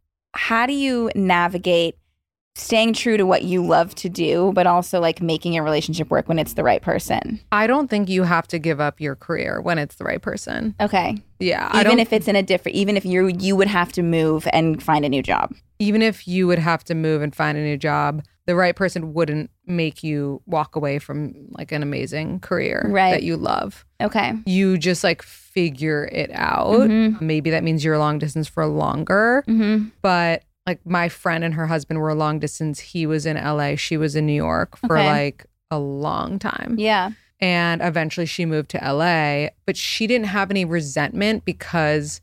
navigate staying true to what you love to do, but also like making a relationship work when it's the right person? I don't think you have to give up your career when it's the right person. Okay. Yeah. Even if it's in a different, even if you would have to move and find a new job. Even if you would have to move and find a new job, the right person wouldn't make you walk away from like an amazing career Right. that you love. Okay. You just like figure it out. Mm-hmm. Maybe that means you're long distance for longer, Mm-hmm. but like my friend and her husband were long distance. He was in LA, she was in New York for Okay. like a long time. Yeah. And eventually she moved to LA, but she didn't have any resentment because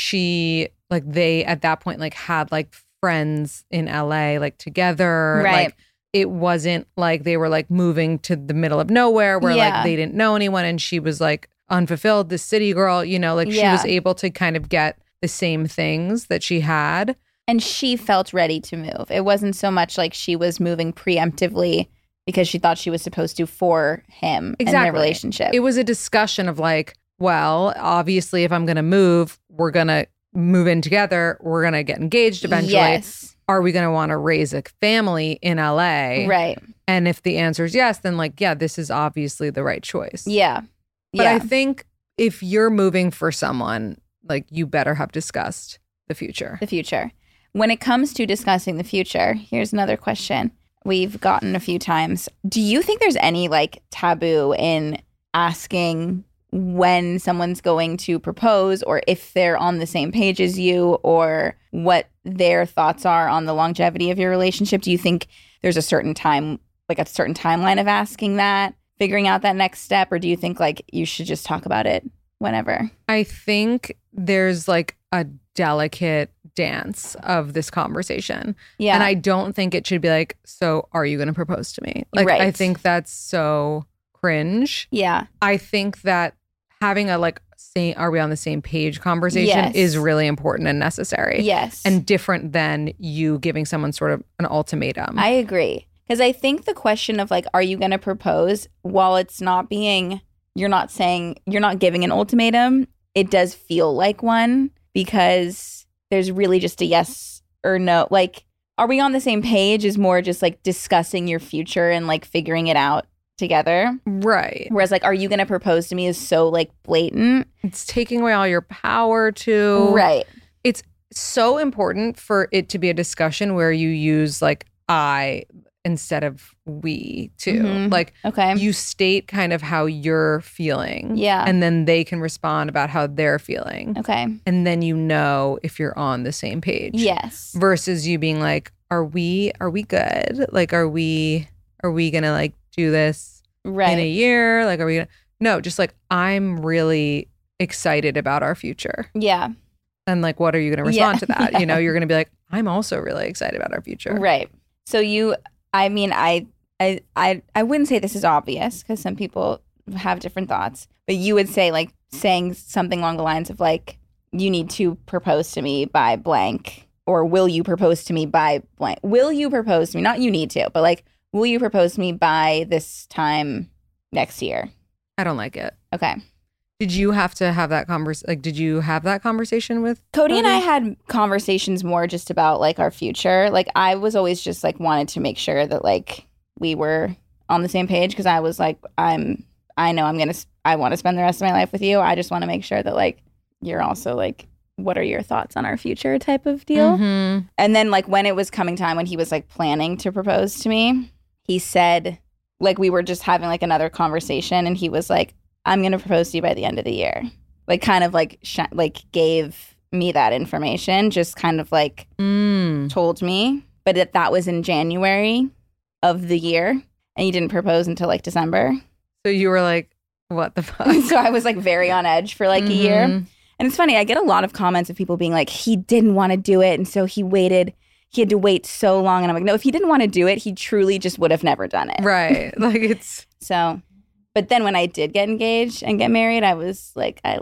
they at that point like had like friends in LA like together. Right. Like it wasn't like they were like moving to the middle of nowhere where Yeah. like they didn't know anyone and she was like unfulfilled, the city girl, you know, like she Yeah. was able to kind of get the same things that she had. And she felt ready to move. It wasn't so much like she was moving preemptively because she thought she was supposed to for him and their relationship. It was a discussion of like, well, obviously if I'm going to move, we're going to move in together. We're going to get engaged eventually. Yes. Are we going to want to raise a family in LA? Right. And if the answer is yes, then like, yeah, this is obviously the right choice. Yeah. But yeah. I think if you're moving for someone, like you better have discussed the future. The future. When it comes to discussing the future, here's another question we've gotten a few times. Do you think there's any like taboo in asking when someone's going to propose or if they're on the same page as you or what their thoughts are on the longevity of your relationship? Do you think there's a certain time, like a certain timeline of asking that, figuring out that next step? Or do you think like you should just talk about it whenever? I think there's like a delicate dance of this conversation. Yeah. And I don't think it should be like, so are you going to propose to me? Like, Right. I think that's so cringe. Yeah. I think that having a like, saying, are we on the same page conversation Yes. is really important and necessary. Yes. And different than you giving someone sort of an ultimatum. I agree. Because I think the question of like, are you going to propose, while it's not being, you're not giving an ultimatum, it does feel like one because there's really just a yes or no. Like, are we on the same page is more just like discussing your future and like figuring it out together. Right. Whereas like, are you going to propose to me is so like blatant. It's taking away all your power to. Right. It's so important for it to be a discussion where you use like I instead of we too. Mhm. Like Okay. you state kind of how you're feeling. Yeah. And then they can respond about how they're feeling. Okay. And then you know if you're on the same page. Yes. Versus you being like, are we good? Like are we gonna like do this Right. in a year? Like are we gonna No, just like, I'm really excited about our future. Yeah. And like, what are you going to respond Yeah. to that? Yeah. You know, you're going to be like, I'm also really excited about our future. Right. So I mean, I wouldn't say this is obvious because some people have different thoughts, but you would say like saying something along the lines of like, you need to propose to me by blank, or will you propose to me by blank? Will you propose to me? Not you need to, but like, will you propose to me by this time next year? I don't like it. Okay. Did you have to have that conversation? Like, did you have that conversation with Cody and I had conversations more just about like our future. Like I was always just like wanted to make sure that like we were on the same page because I was like, I want to spend the rest of my life with you. I just want to make sure that like you're also like, what are your thoughts on our future type of deal? Mm-hmm. And then like when it was coming time when he was like planning to propose to me, he said like we were just having like another conversation and he was like, I'm going to propose to you by the end of the year. Like kind of like gave me that information, just kind of like told me. But that was in January of the year and he didn't propose until like December. So you were like, what the fuck? So I was like very on edge for like a year. And it's funny, I get a lot of comments of people being like, he didn't want to do it. And so he had to wait so long. And I'm like, no, if he didn't want to do it, he truly just would have never done it. Right. Like it's. So, but then when I did get engaged and get married, I was like, I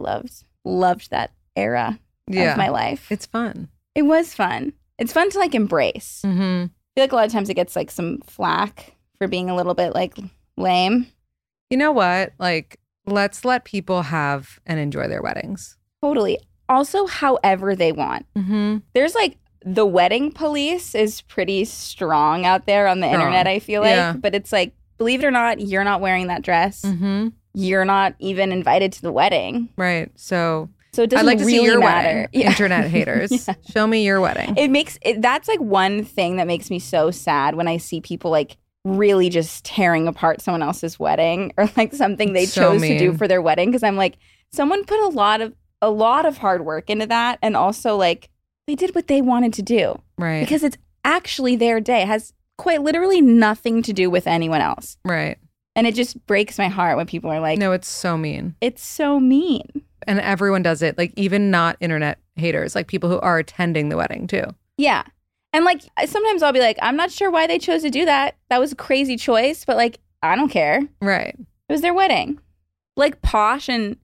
loved that era of my life. It's fun. It was fun. It's fun to like embrace. Mm-hmm. I feel like a lot of times it gets like some flack for being a little bit like lame. You know what? Like, let's let people have and enjoy their weddings. Totally. Also, however they want. Mm-hmm. There's like the wedding police is pretty strong out there on the internet, I feel like. Yeah. But it's like, believe it or not, you're not wearing that dress. Mm-hmm. You're not even invited to the wedding. Right. So it doesn't I'd like to really see your matter. wedding. Yeah. Internet haters. Yeah. Show me your wedding. That's like one thing that makes me so sad when I see people like really just tearing apart someone else's wedding or like something they So chose to do mean. for their wedding. Cause I'm like, someone put a lot of hard work into that. And also like they did what they wanted to do. Right. Because it's actually their day. It has quite literally nothing to do with anyone else. Right. And it just breaks my heart when people are like, No, it's so mean. it's so mean. And everyone does it. Like even not internet haters, like people who are attending the wedding too. Yeah. And like sometimes I'll be like, I'm not sure why they chose to do that. That was a crazy choice, but like, I don't care. Right. It was their wedding. Like Posh,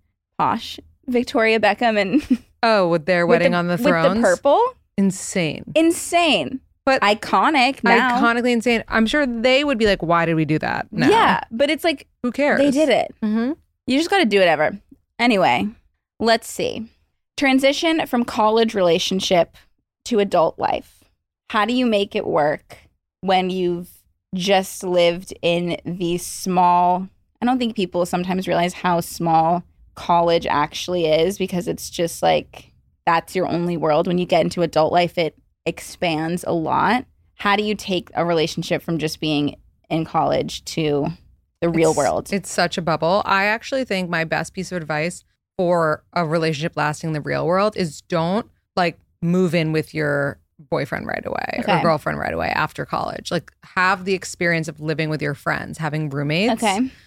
Victoria Beckham and Oh, with their wedding on the thrones. With the purple. Insane. Insane. But iconic now. Iconically insane. I'm sure they would be like, why did we do that now? Yeah, but it's like, Who cares? they did it. Mm-hmm. You just got to do it ever. Anyway, let's see. Transition from college relationship to adult life. How do you make it work when you've just lived in these small, I don't think people sometimes realize how small college actually is because it's just like, that's your only world. When you get into adult life, it expands a lot. How do you take a relationship from just being in college to the real world? It's such a bubble. I actually think my best piece of advice for a relationship lasting in the real world is don't like move in with your boyfriend right away or girlfriend right away after college. Like have the experience of living with your friends, having roommates,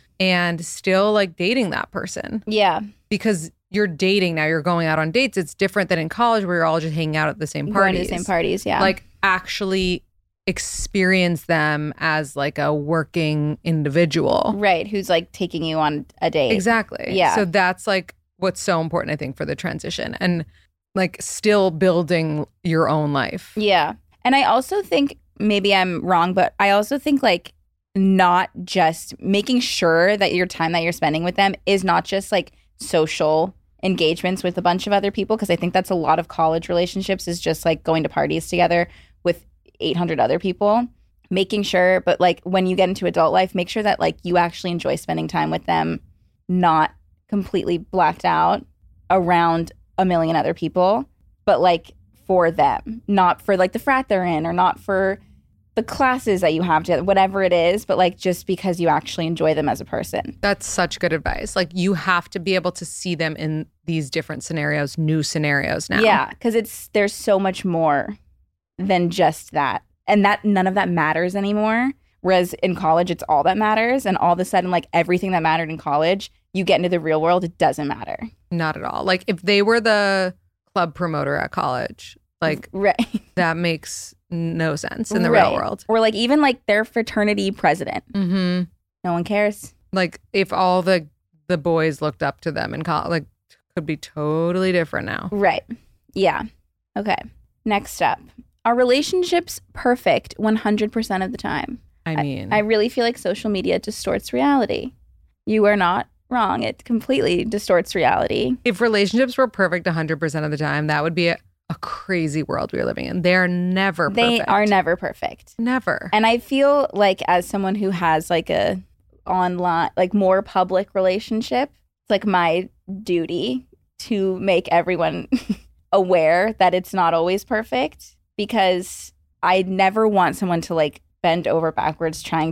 and still like dating that person. Yeah. Because you're dating now, you're going out on dates. It's different than in college where you're all just hanging out at the same parties. Going to the same parties, yeah. Like actually experience them as like a working individual. Right, who's like taking you on a date. Exactly. Yeah. So that's like what's so important, I think, for the transition and like still building your own life. Yeah. And I also think, maybe I'm wrong, but I also think like not just making sure that your time that you're spending with them is not just like social engagements with a bunch of other people, because I think that's a lot of college relationships is just like going to parties together with 800 other people. Making sure, but like when you get into adult life, make sure that like you actually enjoy spending time with them, not completely blacked out around a million other people, but like for them, not for like the frat they're in or not for the classes that you have together, whatever it is, but like just because you actually enjoy them as a person. That's such good advice. Like you have to be able to see them in these different scenarios, new scenarios now. Yeah, because there's so much more than just that. And that none of that matters anymore. Whereas in college, it's all that matters. And all of a sudden, like everything that mattered in college you get into the real world, it doesn't matter. Not at all. Like if they were the club promoter at college, like Right. that makes no sense in the real world. Or like even like their fraternity president. Mm-hmm. No one cares. Like if all the boys looked up to them in college, like could be totally different now. Right. Yeah. Okay. Next up. Are relationships perfect 100% of the time? I mean, I really feel like social media distorts reality. You are not wrong. It completely distorts reality. if relationships were perfect 100% of the time, that would be a crazy world we are living in. They're never perfect. They are never perfect. Never. And I feel like as someone who has like a online, like more public relationship, it's like my duty to make everyone aware that it's not always perfect, because I never want someone to like bend over backwards trying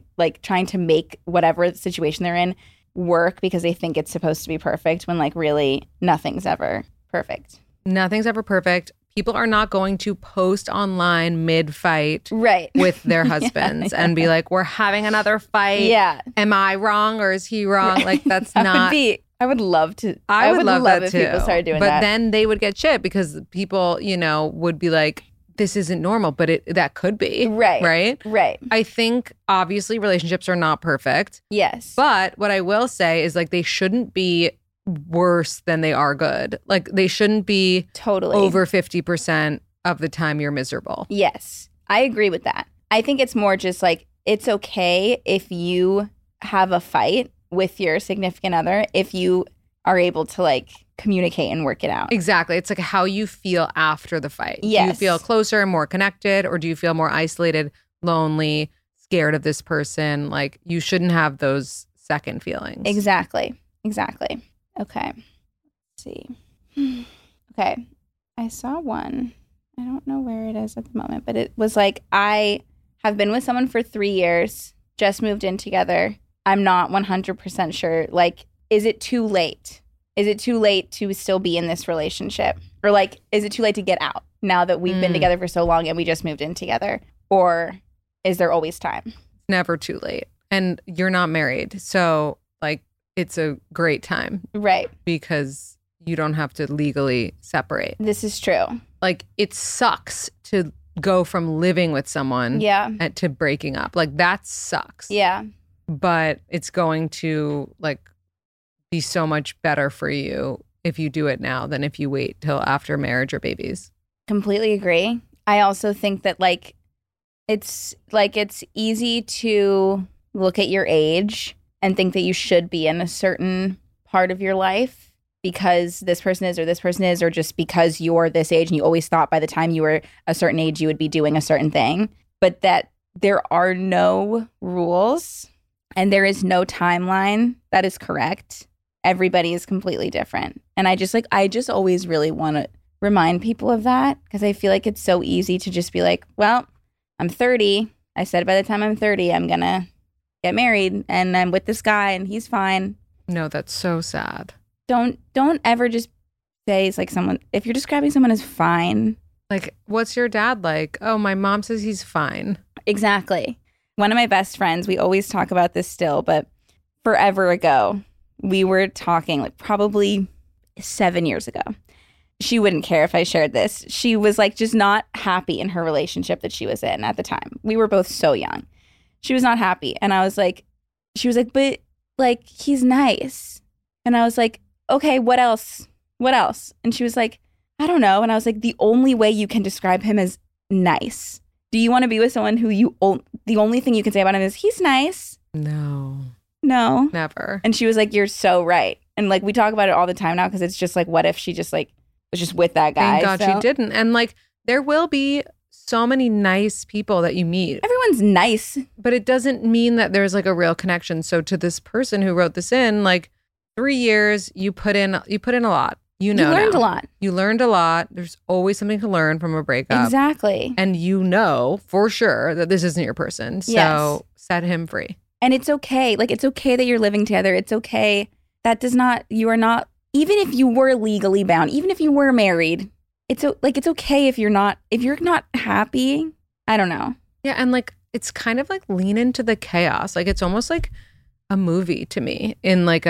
to make whatever situation they're in work because they think it's supposed to be perfect, when like really nothing's ever perfect. Nothing's ever perfect. People are not going to post online mid-fight Right. with their husbands and be like, we're having another fight. Yeah. Am I wrong or is he wrong? Like that's I not. would love to. I would love that if too. people started doing but that. then they would get shit because people, would be like, this isn't normal, but that could be. Right. Right? Right. I think obviously relationships are not perfect. Yes. But what I will say is like they shouldn't be worse than they are good. Like they shouldn't be Totally. over 50% of the time you're miserable. Yes. I agree with that. I think it's more just like it's okay if you have a fight with your significant other if you are able to like communicate and work it out. Exactly. It's like how you feel after the fight. Do you Yes. feel closer and more connected, or do you feel more isolated, lonely, scared of this person? Like you shouldn't have those second feelings. Exactly. Okay. Let's see. Okay. I saw one. I don't know where it is at the moment, but it was like, I have been with someone for 3 years, just moved in together. I'm not 100% sure. Like, is it too late? Is it too late to still be in this relationship? Or like, is it too late to get out now that we've been together for so long and we just moved in together? Or is there always time? It's never too late. And you're not married. So like it's a great time Right. because you don't have to legally separate. This is true. Like it sucks to go from living with someone Yeah. to breaking up. Like that sucks. Yeah. But it's going to like be so much better for you if you do it now than if you wait till after marriage or babies. Completely agree. I also think that it's easy to look at your age and think that you should be in a certain part of your life because this person is or just because you're this age and you always thought by the time you were a certain age you would be doing a certain thing, but that there are no rules and there is no timeline that is correct. Everybody is completely different. And I just always really want to remind people of that because I feel like it's so easy to just be like, well, I'm 30. I said by the time I'm 30, I'm going to get married and I'm with this guy and he's fine. No, that's so sad. Don't ever just say it's like someone, if you're describing someone as fine. Like, what's your dad like? Oh, my mom says he's fine. Exactly. One of my best friends, we always talk about this still, but forever ago, we were talking like probably 7 years ago. She wouldn't care if I shared this. She was like just not happy in her relationship that she was in at the time. We were both so young. She was not happy. And I was like, she was like, but like, he's nice. And I was like, okay, what else? What else? And she was like, I don't know. And I was like, the only way you can describe him is nice. Do you want to be with someone who the only thing you can say about him is he's nice? No, Never. And she was like, you're so right. And like, we talk about it all the time now because it's just like, what if she just like was just with that guy? Thank God she didn't. And like, there will be so many nice people that you meet. Everyone's nice. But it doesn't mean that there's like a real connection. So to this person who wrote this in, like 3 years, you put in a lot. You learned now. a lot. You learned a lot. There's always something to learn from a breakup. Exactly. And you know for sure that this isn't your person. So Yes. set him free. And it's okay. Like, it's okay that you're living together. It's okay. You are not, even if you were legally bound, even if you were married, it's okay if you're not happy. I don't know. Yeah. And like, it's kind of like lean into the chaos. Like, it's almost like a movie to me in like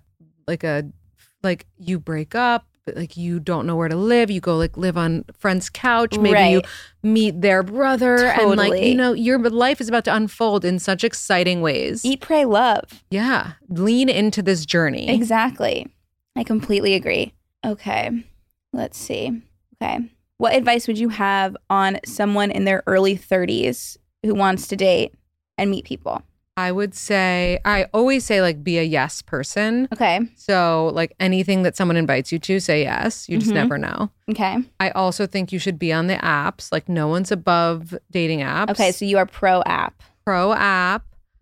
you break up, but like you don't know where to live. You go like live on friend's couch. Maybe you meet their brother and like, you know, your life is about to unfold in such exciting ways. Eat, pray, love. Yeah. Lean into this journey. Exactly. I completely agree. Okay. Let's see. Okay. What advice would you have on someone in their early 30s who wants to date and meet people? I always say like be a yes person. Okay. So like anything that someone invites you to, say yes. You just never know. Okay. I also think you should be on the apps. Like no one's above dating apps. Okay. So you are pro app. Pro app.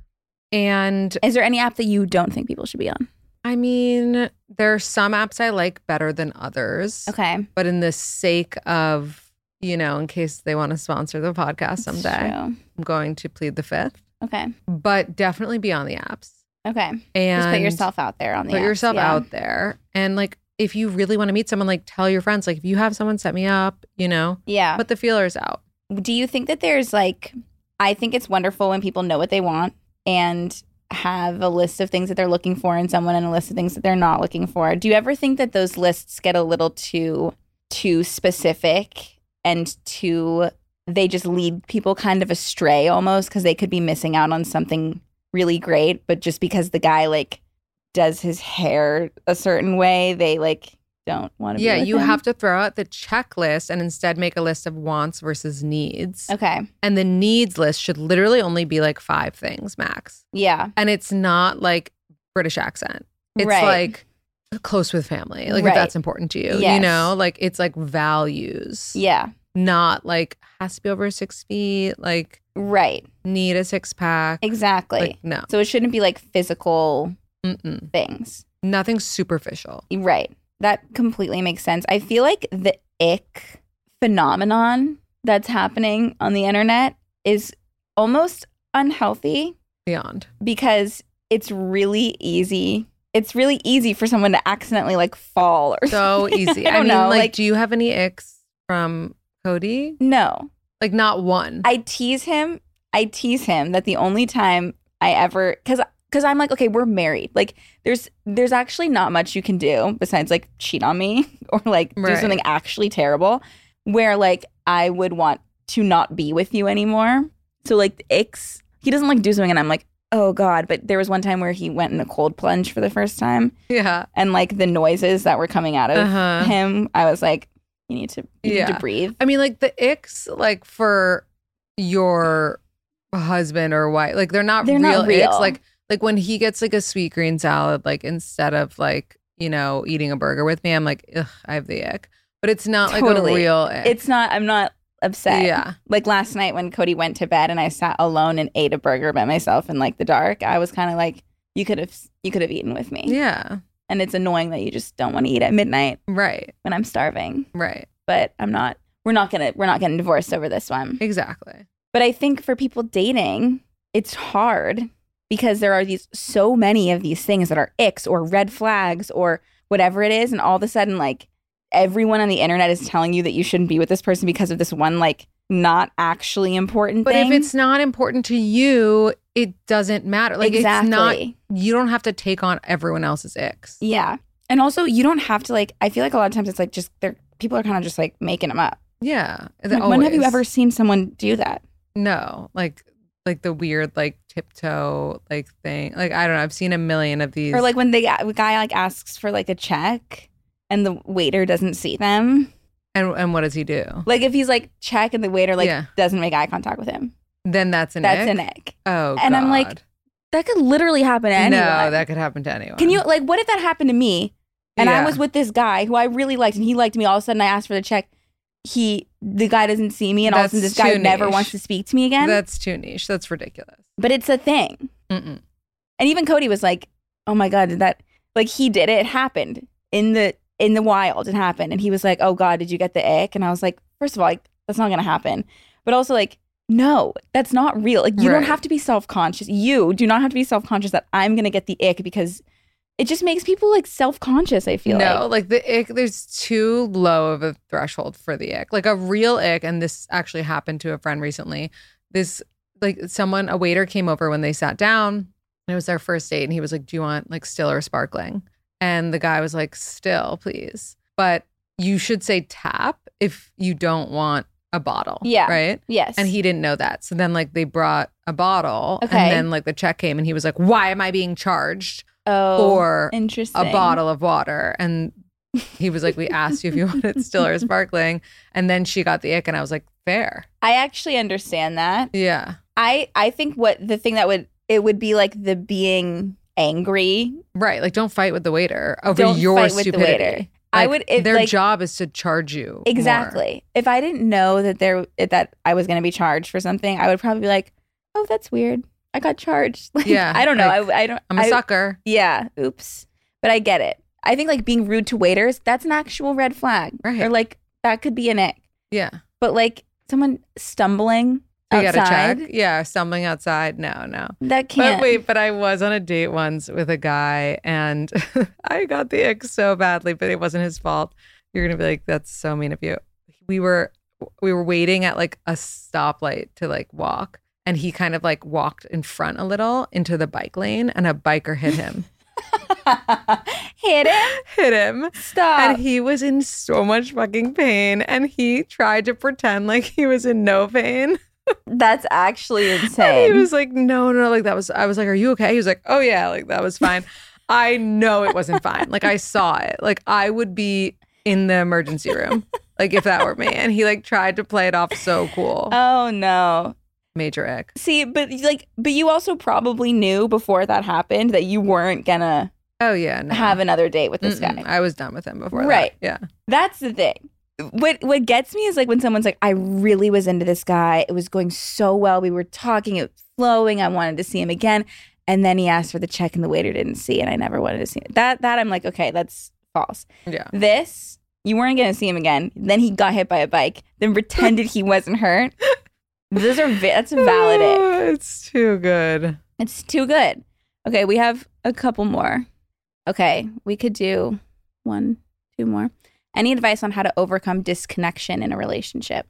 And is there any app that you don't think people should be on? I mean, there are some apps I like better than others. Okay. But in the sake of, you know, in case they want to sponsor the podcast someday, I'm going to plead the fifth. Okay. But definitely be on the apps. Okay. And just put yourself out there on the apps. Put yourself out there. And like, if you really want to meet someone, like tell your friends, like if you have someone, set me up, you know? Yeah. Put the feelers out. Do you think that there's like, I think it's wonderful when people know what they want and have a list of things that they're looking for in someone and a list of things that they're not looking for. Do you ever think that those lists get a little too specific and they just lead people kind of astray almost because they could be missing out on something really great, but just because the guy like does his hair a certain way, they like don't want to be with you him? have to throw out the checklist and instead make a list of wants versus needs. Okay. And the needs list should literally only be like 5 things max. Yeah. And it's not like British accent. It's like close with family. Like if that's important to you, you know, like it's like values. Yeah. Not like has to be over 6 feet. Like need a 6-pack. Exactly. Like, no. So it shouldn't be like physical things. Nothing superficial. Right. That completely makes sense. I feel like the ick phenomenon that's happening on the internet is almost unhealthy. Beyond. Because it's really easy. It's really easy for someone to accidentally like fall or so something. easy. I mean, know. Like, do you have any icks from Cody? No. Like not one. I tease him that the only time I ever, because I'm like, okay, we're married. Like there's actually not much you can do besides like cheat on me or like do something actually terrible where like I would want to not be with you anymore. So like the icks, he doesn't like do something and I'm like, oh God. But there was one time where he went in a cold plunge for the first time. Yeah. And like the noises that were coming out of him, I was like, you need to breathe. I mean, like the icks, like for your husband or wife, like they're not real icks. Like when he gets like a sweet green salad, like instead of like, you know, eating a burger with me, I'm like, ugh, I have the ick. But it's not like a real ick. It's not, I'm not upset. Yeah. Like last night when Cody went to bed and I sat alone and ate a burger by myself in like the dark, I was kind of like, you could have eaten with me. Yeah. And it's annoying that you just don't want to eat at midnight. Right. When I'm starving. Right. But we're not getting divorced over this one. Exactly. But I think for people dating, it's hard because there are so many of these things that are icks or red flags or whatever it is. And all of a sudden, like everyone on the internet is telling you that you shouldn't be with this person because of this one, like not actually important thing. But if it's not important to you, it doesn't matter. Like it's not, you don't have to take on everyone else's icks. Yeah. And also you don't have to like, I feel like a lot of times it's like just people are kind of just like making them up. Yeah. Like, when have you ever seen someone do that? No. Like the weird like tiptoe like thing. Like I don't know. I've seen a million of these. Or like when the guy like asks for like a check and the waiter doesn't see them. And what does he do? Like if he's like check and the waiter like doesn't make eye contact with him. Then that's an ick? That's an ick. Oh, and God. I'm like, that could literally happen to anyone. No, that could happen to anyone. Can you like what if that happened to me and I was with this guy who I really liked and he liked me, all of a sudden I asked for the check. The guy doesn't see me and all of a sudden this guy never wants to speak to me again. That's too niche. That's ridiculous. But it's a thing. And even Cody was like, oh my God, did that, like he did it. It happened in the wild. It happened. And he was like, oh God, did you get the ick? And I was like, first of all, like, that's not going to happen. But also like, no, that's not real. Like you don't have to be self-conscious. You do not have to be self-conscious that I'm going to get the ick because it just makes people like self-conscious, I feel like. No, like the ick, there's too low of a threshold for the ick. Like a real ick, and this actually happened to a friend recently. This, like a waiter came over when they sat down It was our first date, and he was like, "Do you want like still or sparkling?" And the guy was like, "Still, please." But you should say tap if you don't want a bottle. Yeah. Right? Yes. And he didn't know that. So then like they brought a bottle, Okay. and then like the check came, and he was like, "Why am I being charged for interesting. a bottle of water?" And he was like, "We asked you if you wanted still or sparkling." And then she got the ick, and I was like, "Fair." I actually understand that. Yeah. I think the thing that would be like the being angry. Right. Like, don't fight with the waiter over Don't your fight with the stupidity. waiter. I would if, their like, job is to charge you. exactly. more. If I didn't know that I was going to be charged for something, I would probably be like, "Oh, that's weird. I got charged." Like, Yeah, I don't know. like, I don't. I'm a sucker. Yeah. Oops. But I get it. I think like being rude to waiters, that's an actual red flag. Right. Or like that could be an ick. Yeah. But like someone stumbling You gotta outside, check. Yeah. Stumbling outside. No. that can't. But wait, but I was on a date once with a guy, and I got the ick so badly, but it wasn't his fault. You're gonna be like, "That's so mean of you." We were waiting at like a stoplight to like walk, and he kind of like walked in front a little into the bike lane, and a biker hit him. Hit him? Hit him. Stop. And he was in so much fucking pain, and he tried to pretend like he was in no pain. That's actually And insane. he was like, no, like that was, I was like, "Are you okay?" He was like, "Oh yeah, like that was fine." I know it wasn't fine. Like I saw it. Like I would be in the emergency room, like if that were me. And he like tried to play it off so cool. Oh no. Major ick. See, but you also probably knew before that happened that you weren't gonna Oh yeah, no. have another date with this Mm-mm. guy. I was done with him before Right. that. Yeah. That's the thing. What gets me is like when someone's like, "I really was into this guy. It was going so well. We were talking, it was flowing. I wanted to see him again." And then he asked for the check and the waiter didn't see, and I never wanted to see it. That I'm like, okay, that's false. Yeah. This, you weren't gonna see him again. Then he got hit by a bike, then pretended he wasn't hurt. That's a valid ick. It's too good. It's too good. Okay, we have a couple more. Okay, we could do 1, 2 more. Any advice on how to overcome disconnection in a relationship?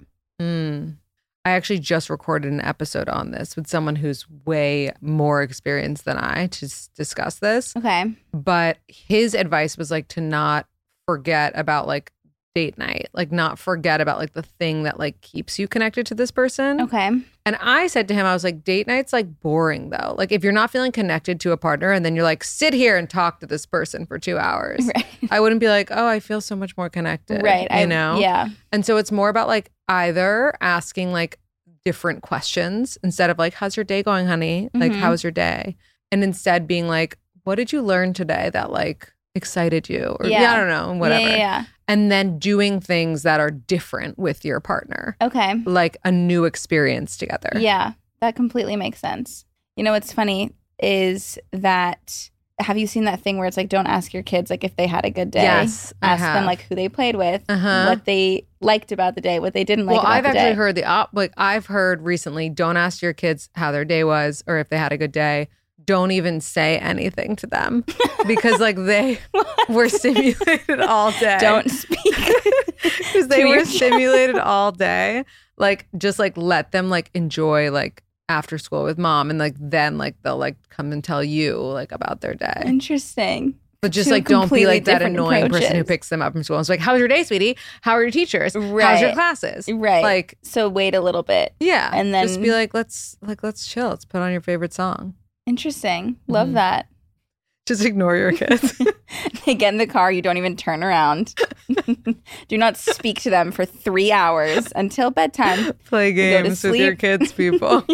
I actually just recorded an episode on this with someone who's way more experienced than I to discuss this. Okay. But his advice was like to not forget about like date night, like not forget about like the thing that like keeps you connected to this person. Okay. And I said to him, I was like, date night's like boring though. Like if you're not feeling connected to a partner and then you're like, sit here and talk to this person for 2 hours, Right. I wouldn't be like, "Oh, I feel so much more connected." Right. You know? Yeah. And so it's more about like either asking like different questions instead of like, "How's your day going, honey?" Like, Mhm. "How's your day?" And instead being like, "What did you learn today that like excited you?" Or Yeah. I don't know, whatever. Yeah. And then doing things that are different with your partner, Okay. like a new experience together. Yeah, that completely makes sense. You know what's funny is that, have you seen that thing where it's like, don't ask your kids like if they had a good day? Yes, I Ask them have. like who they played with, Uh-huh. what they liked about the day, what they didn't like Well, about I've the actually day. heard I've heard recently, don't ask your kids how their day was or if they had a good day. Don't even say anything to them because like they were stimulated all day. Don't speak. Because they to were your stimulated all day. Like just like let them like enjoy like after school with mom, and like then like they'll like come and tell you like about their day. Interesting. But just Two like don't be completely like that different annoying person who approaches. picks them up from school and is like, "How's your day, sweetie? How are your teachers? How's your Right. classes?" Right. Like So wait a little bit. yeah, And then- just be like, let's chill. Let's put on your favorite song. Interesting. Love Mhm. that. Just ignore your kids. They get in the car, you don't even turn around. Do not speak to them for 3 hours until bedtime. Play Go to games with your sleep. kids, people.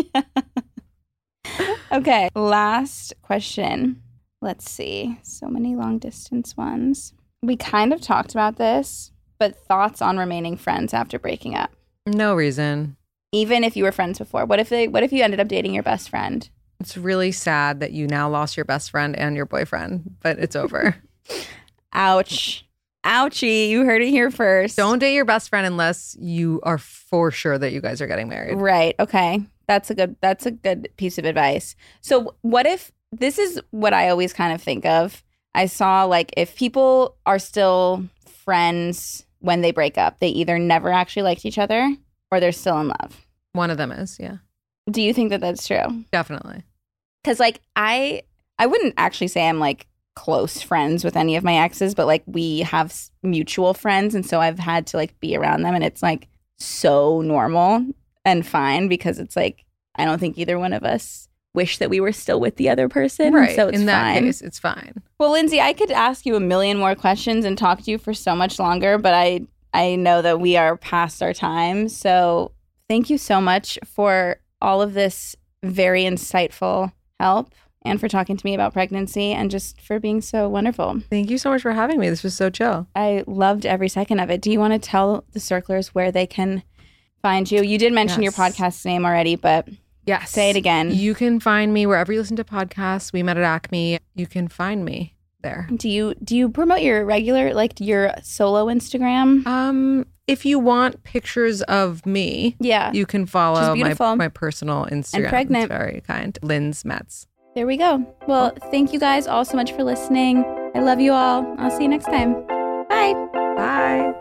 Okay, last question. Let's see. So many long distance ones. We kind of talked about this, but thoughts on remaining friends after breaking up. No reason. Even if you were friends before. What if you ended up dating your best friend? It's really sad that you now lost your best friend and your boyfriend, but it's over. Ouch. Ouchie. You heard it here first. Don't date your best friend unless you are for sure that you guys are getting married. Right. Okay. That's a good piece of advice. So what if, this is what I always kind of think of. I saw like if people are still friends when they break up, they either never actually liked each other or they're still in love. One of them is, yeah. Do you think that that's true? Definitely. Because like I I wouldn't actually say I'm like close friends with any of my exes, but like we have mutual friends. And so I've had to like be around them, and it's like so normal and fine because it's like, I don't think either one of us wish that we were still with the other person. Right. So it's in that fine. case, it's fine. Well, Lindsay, I could ask you a million more questions and talk to you for so much longer, but I know that we are past our time. So thank you so much for all of this very insightful help and for talking to me about pregnancy and just for being so wonderful. Thank you so much for having me. This was so chill. I loved every second of it. Do you want to tell the circlers where they can find you? You did mention your podcast's name already, but yes, say it again. You can find me wherever you listen to podcasts. We Met at Acme. You can find me there. Do you promote your regular, like your solo Instagram? If you want pictures of me, you can follow my personal Instagram. And pregnant. It's very kind. Linz Metz. There we go. Well, thank you guys all so much for listening. I love you all. I'll see you next time. Bye. Bye.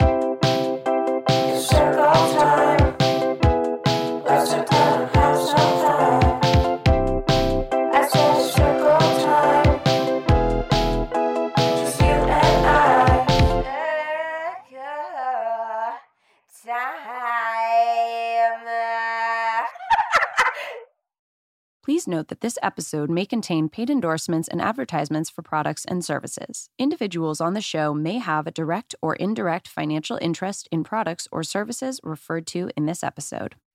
Please note that this episode may contain paid endorsements and advertisements for products and services. Individuals on the show may have a direct or indirect financial interest in products or services referred to in this episode.